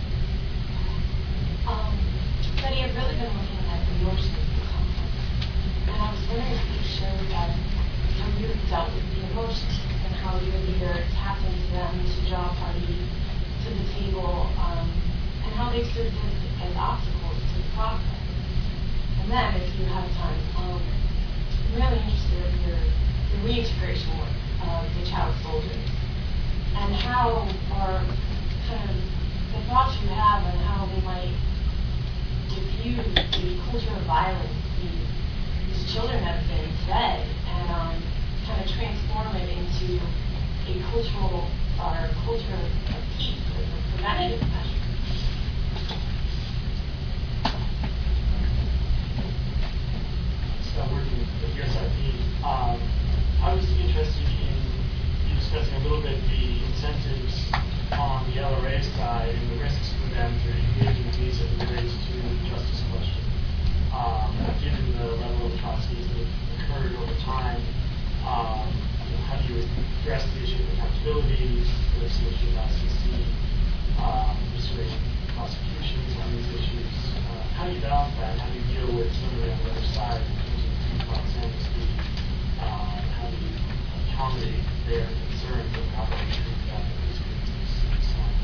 Speaker 9: Betty, I've really been looking at the emotions of the conflict, and I was wondering if you could share with us how you have dealt with the emotions and how your leader tapped into them to draw a party to the table, and how they served as obstacles to the process. And then, if you have time, I'm really interested in the reintegration work of the child soldiers, and how, or kind of the thoughts you have on how they might diffuse the culture of violence these children have been fed, and kind of transform it into a culture of peace, or preventative measure.
Speaker 10: So working with USIP, I was interested in you discussing a little bit the incentives on the LRA side and the risks for them to engage in these as it relates to the justice question. Given the level of atrocities that have occurred over time, how do you address the issue of accountability, the issue of ICC, restoration prosecutions on these issues? How do you balance that? How do you deal with somebody on the other side in terms of the how do you accommodate their concerns of how they treat Catholics and so on?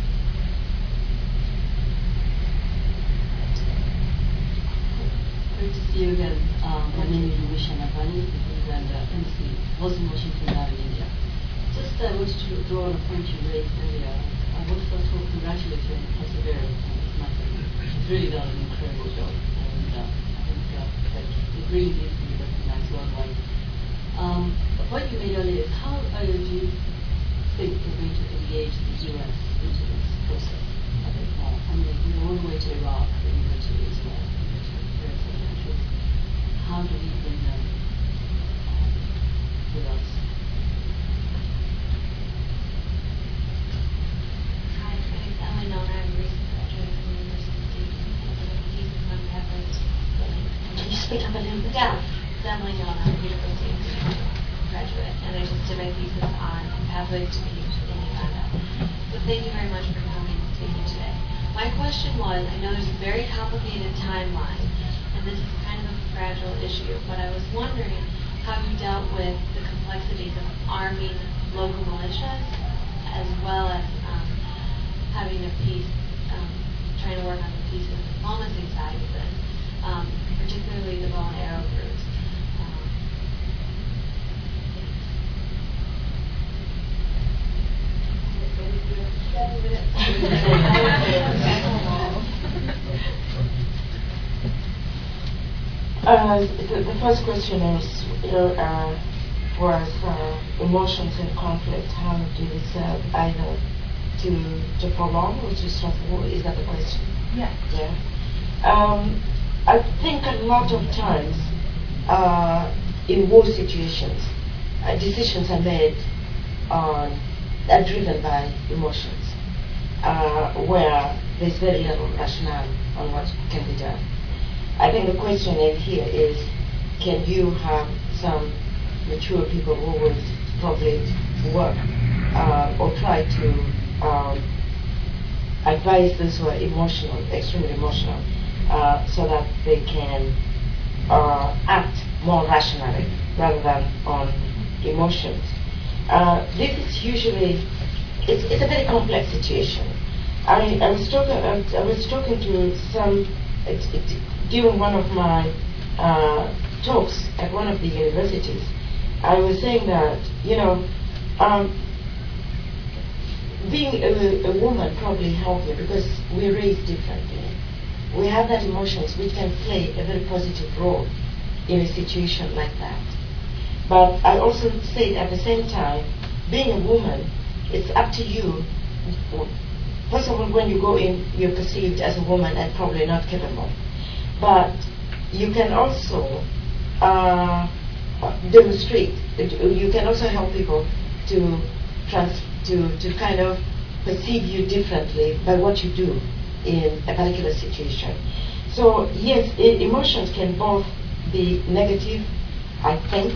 Speaker 11: Great to see you again. My name is Luisha Navani, and MC was in Washington, now in India. Just wanted to draw on a point you raised earlier. I want to first of all congratulate you on the perseverance on this matter. It's really done an incredible job, and I think that it really needs to be recognized worldwide. The point you made earlier is how do you think you're going to engage the U.S. into this process a bit more? I mean, you're all the way to Iraq, then you go to Israel, you go to various other countries. How do we bring them with us?
Speaker 8: Hi, my name is Emily Milner. I'm a recent graduate from the University of thesis on Catholics.
Speaker 2: Can you speak up a little bit?
Speaker 8: Yeah, it's Emily Milner. I'm a University of graduate, and I just did my thesis on pathways to peace in Uganda. So thank you very much for coming and speaking today. My question was, I know there's a very complicated timeline, and this is kind of a fragile issue, but I was wondering how you dealt with the complexities of arming local militias, as well as having a peace, trying to work on the peace and diplomacy side of this, particularly the bow and arrow groups.
Speaker 2: The first question is, was emotions and conflict. How do they serve either to prolong or to stop war? Is that the question?
Speaker 9: Yes.
Speaker 2: Yeah. I think a lot of times in war situations, decisions are made are driven by emotions, where there's very little rationale on what can be done. I think the question in here is, can you have some mature people who would probably work or try to advise those who are emotional, extremely emotional, so that they can act more rationally rather than on emotions. This is usually, it's a very complex situation. I was talking to some, during one of my talks at one of the universities. I was saying that, being a woman probably helped me because we're raised differently. We have that emotions which can play a very positive role in a situation like that. But I also say at the same time, being a woman, it's up to you. First of all, when you go in, you're perceived as a woman and probably not capable. But you can also demonstrate. You can also help people to kind of perceive you differently by what you do in a particular situation. So yes, emotions can both be negative, I think.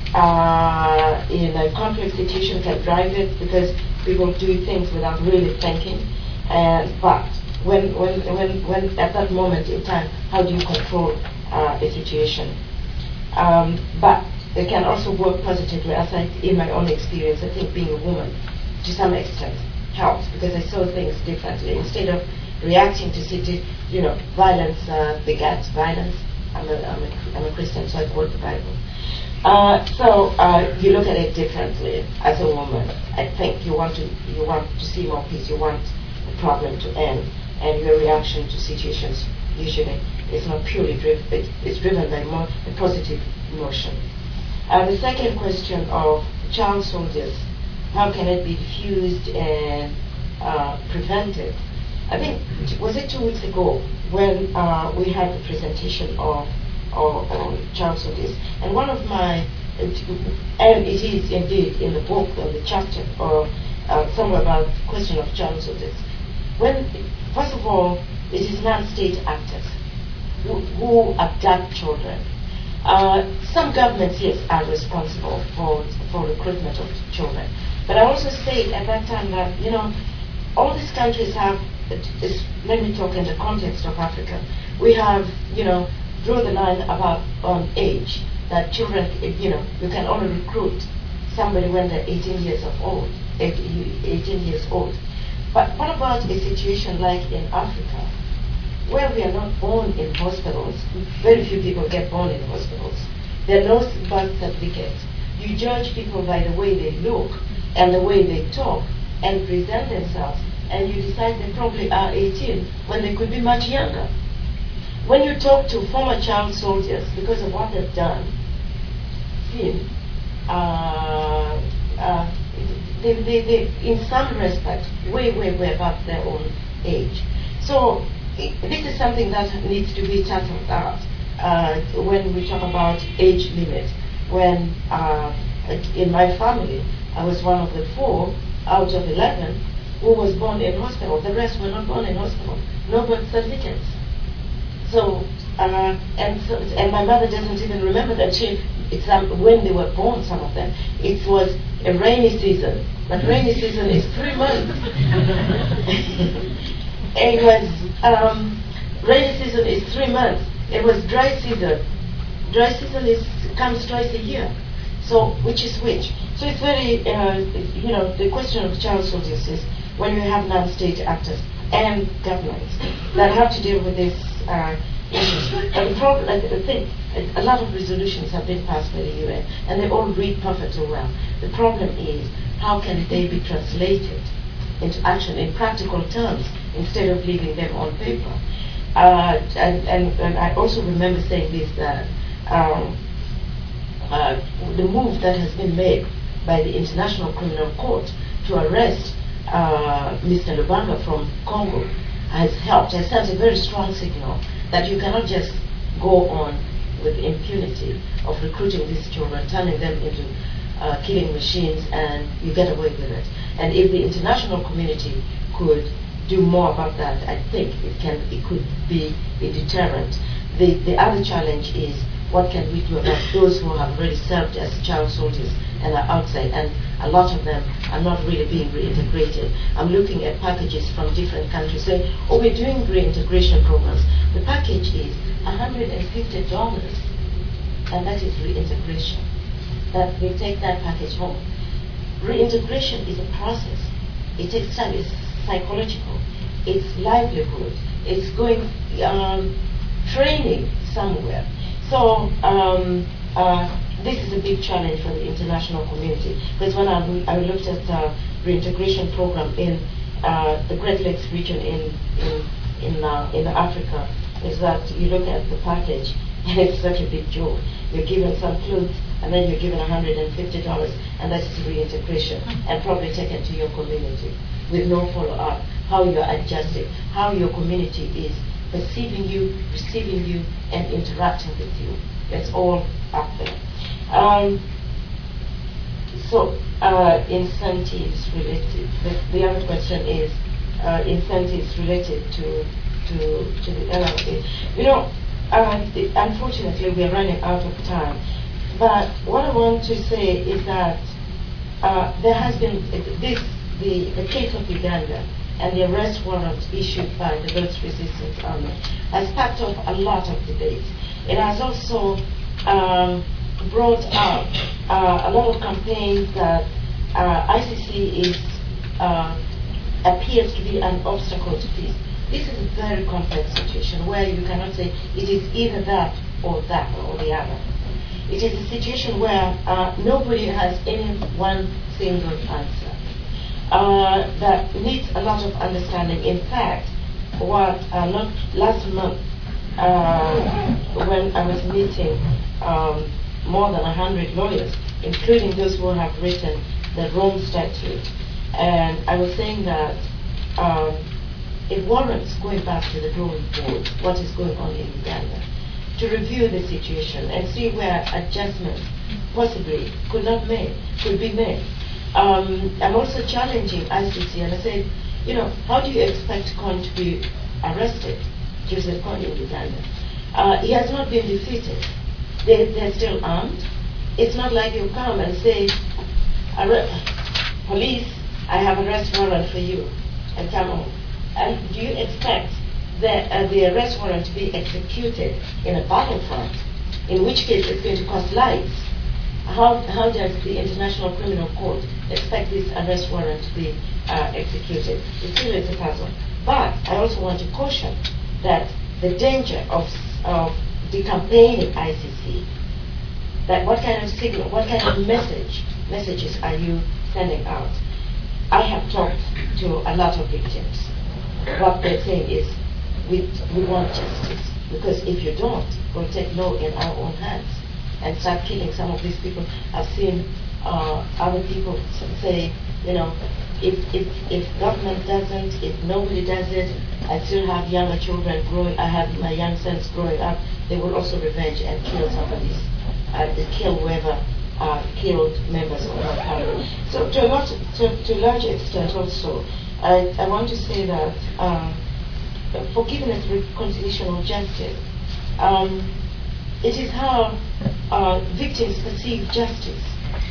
Speaker 2: In a conflict situation can drive it because people do things without really thinking. But when at that moment in time, how do you control a situation? But it can also work positively. As in my own experience, I think being a woman, to some extent, helps because I saw things differently. Instead of reacting to violence begets violence. I'm a Christian, so I quote the Bible. So you look at it differently as a woman. I think you want to see more peace. You want the problem to end, and your reaction to situations usually is not purely driven. It's driven by more a positive emotion. The second question of child soldiers, how can it be diffused and prevented? I think, was it 2 weeks ago when we had the presentation of child soldiers, and one of my, and it is indeed in the book, or the chapter, or somewhere about the question of child soldiers. When, first of all, it is non-state actors who abduct children. Some governments, yes, are responsible for recruitment of children. But I also said at that time that, all these countries have, let me talk in the context of Africa, we have, draw the line about on age, that children, you can only recruit somebody when they're 18 years old. But what about a situation like in Africa, where we are not born in hospitals? Very few people get born in hospitals. There are no birth certificates. You judge people by the way they look and the way they talk and present themselves, and you decide they probably are 18 when they could be much younger. When you talk to former child soldiers, because of what they've done, seem they in some respect way above their own age. So this is something that needs to be tackled out when we talk about age limits. When in my family, I was one of the 4 out of 11 who was born in hospital. The rest were not born in hospital. No birth certificates. So, and my mother doesn't even remember that when they were born, some of them. It was a rainy season, but rainy season is 3 months. It was, rainy season is 3 months. It was dry season. Dry season comes twice a year. So, which is which? So it's very, the question of child soldiers is when you have non-state actors and governments that have to deal with this issues. But the problem, I think, a lot of resolutions have been passed by the UN, and they all read perfectly well. The problem is, how can they be translated into action in practical terms instead of leaving them on paper? And I also remember saying this, that the move that has been made by the International Criminal Court to arrest Mr. Lubanga from Congo has helped, has sent a very strong signal that you cannot just go on with impunity of recruiting these children, turning them into killing machines, and you get away with it. And if the international community could do more about that, I think it could be a deterrent. The other challenge is, what can we do about those who have already served as child soldiers and are outside, and a lot of them are not really being reintegrated. I'm looking at packages from different countries saying, oh, we're doing reintegration programs. The package is $150, and that is reintegration. That we take that package home. Reintegration is a process. It takes time. It's psychological. It's livelihood. It's going training somewhere. So this is a big challenge for the international community. Because when I looked at the reintegration program in the Great Lakes region in Africa, is that you look at the package and it's such a big joke. You're given some clothes and then you're given $150, and that is reintegration, and probably taken to your community with no follow-up. How you're adjusting, how your community is perceiving you, receiving you, and interacting with you. It's all up there. Incentives related. The other question is incentives related to the LRA. You know, unfortunately, we are running out of time. But what I want to say is that there has been the case of Uganda and the arrest warrant issued by the Lord's Resistance Army has sparked off a lot of debates. It has also brought up a lot of campaigns that ICC appears to be an obstacle to peace. This is a very complex situation where you cannot say it is either that or the other. It is a situation where nobody has any one single answer. That needs a lot of understanding. In fact, not last month, when I was meeting more than 100 lawyers, including those who have written the Rome Statute, and I was saying that it warrants going back to the drawing board, what is going on in Uganda, to review the situation and see where adjustments possibly could be made. I'm also challenging ICC, and I said, you know, how do you expect Kony to be arrested, Joseph Kony in Uganda? He has not been defeated. They're still armed. It's not like you come and say, police, I have arrest warrant for you, and come on. And do you expect the arrest warrant to be executed in a battlefront, in which case it's going to cost lives? How does the International Criminal Court expect this arrest warrant to be executed? It still is a puzzle. But I also want to caution that the danger of decampaigning ICC, that what kind of signal, what kind of messages are you sending out? I have talked to a lot of victims. What they're saying is, we want justice, because if you don't, we'll take law in our own hands and start killing some of these people. I've seen other people say, you know, if government doesn't, if nobody does it, I still have younger children growing, I have my young sons growing up, they will also revenge and kill somebody's, kill whoever killed members of my family. So to a large extent also, I want to say that forgiveness, reconciliation, or justice, it is how victims perceive justice.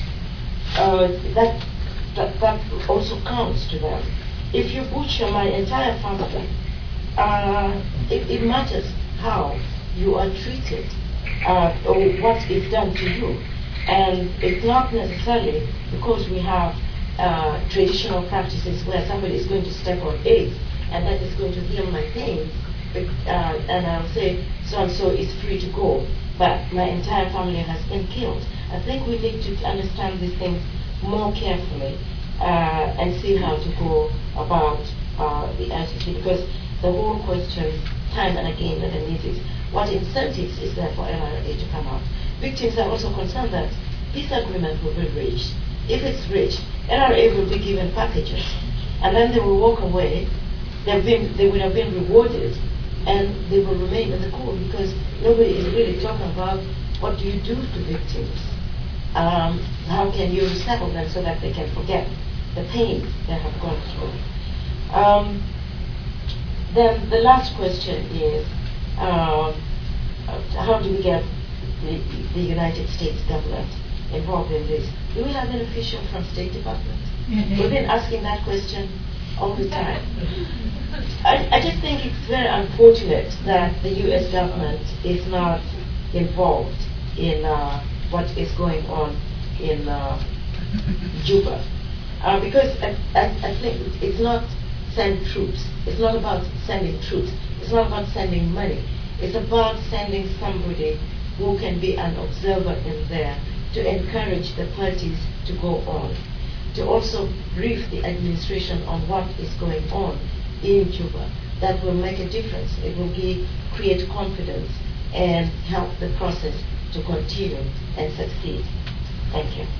Speaker 2: That also counts to them. If you butcher my entire family, it matters how you are treated or what is done to you. And it's not necessarily because we have traditional practices where somebody is going to step on eggs and that is going to heal my pain, and I'll say so-and-so is free to go, but my entire family has been killed. I think we need to understand these things more carefully and see how to go about the ICC, because the whole question, time and again, that I need is, what incentives is there for NRA to come out? Victims are also concerned that peace agreement will be reached. If it's reached, NRA will be given packages, and then they will walk away. They would have been rewarded, and they will remain in the court because nobody is really talking about what do you do to victims. How can you settle them so that they can forget the pain they have gone through? Then the last question is, how do we get the United States government involved in this? Do we have an official from State Department? We've been asking that question all the time. I just think it's very unfortunate that the U.S. government is not involved in what is going on in Juba. Because I think it's not send troops. It's not about sending troops. It's not about sending money. It's about sending somebody who can be an observer in there to encourage the parties to go on, to also brief the administration on what is going on in Juba. That will make a difference. It will create confidence and help the process to continue and succeed. Thank you.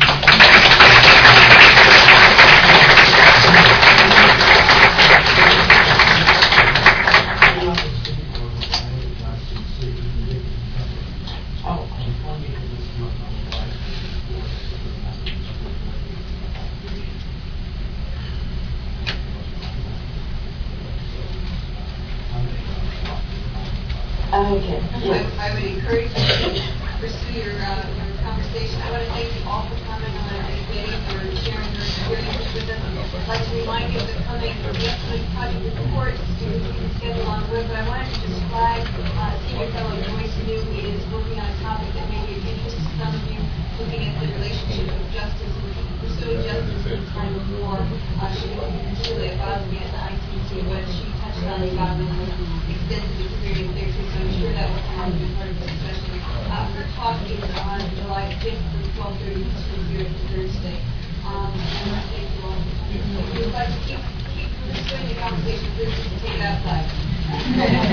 Speaker 2: Okay. Yes.
Speaker 4: I would encourage you to pursue your conversation. I want to thank you all for coming. I want to thank Betty for sharing her experiences with us. I'd like to remind you of the upcoming project reports to be scheduled on the web, but I wanted to just flag senior fellow Joyce New is working on a topic that may be of interest to some of you, looking at the relationship of justice and pursuing justice in time of war. She will be particularly advising me at the ICC, but she touched on the government's extensive experience there too, so I'm sure that will come up as part of the discussion. Her talk is on July 5th from 12:30 Eastern here at Thursday. And thank you all. If you'd like to keep pursuing the conversation, please just take it outside.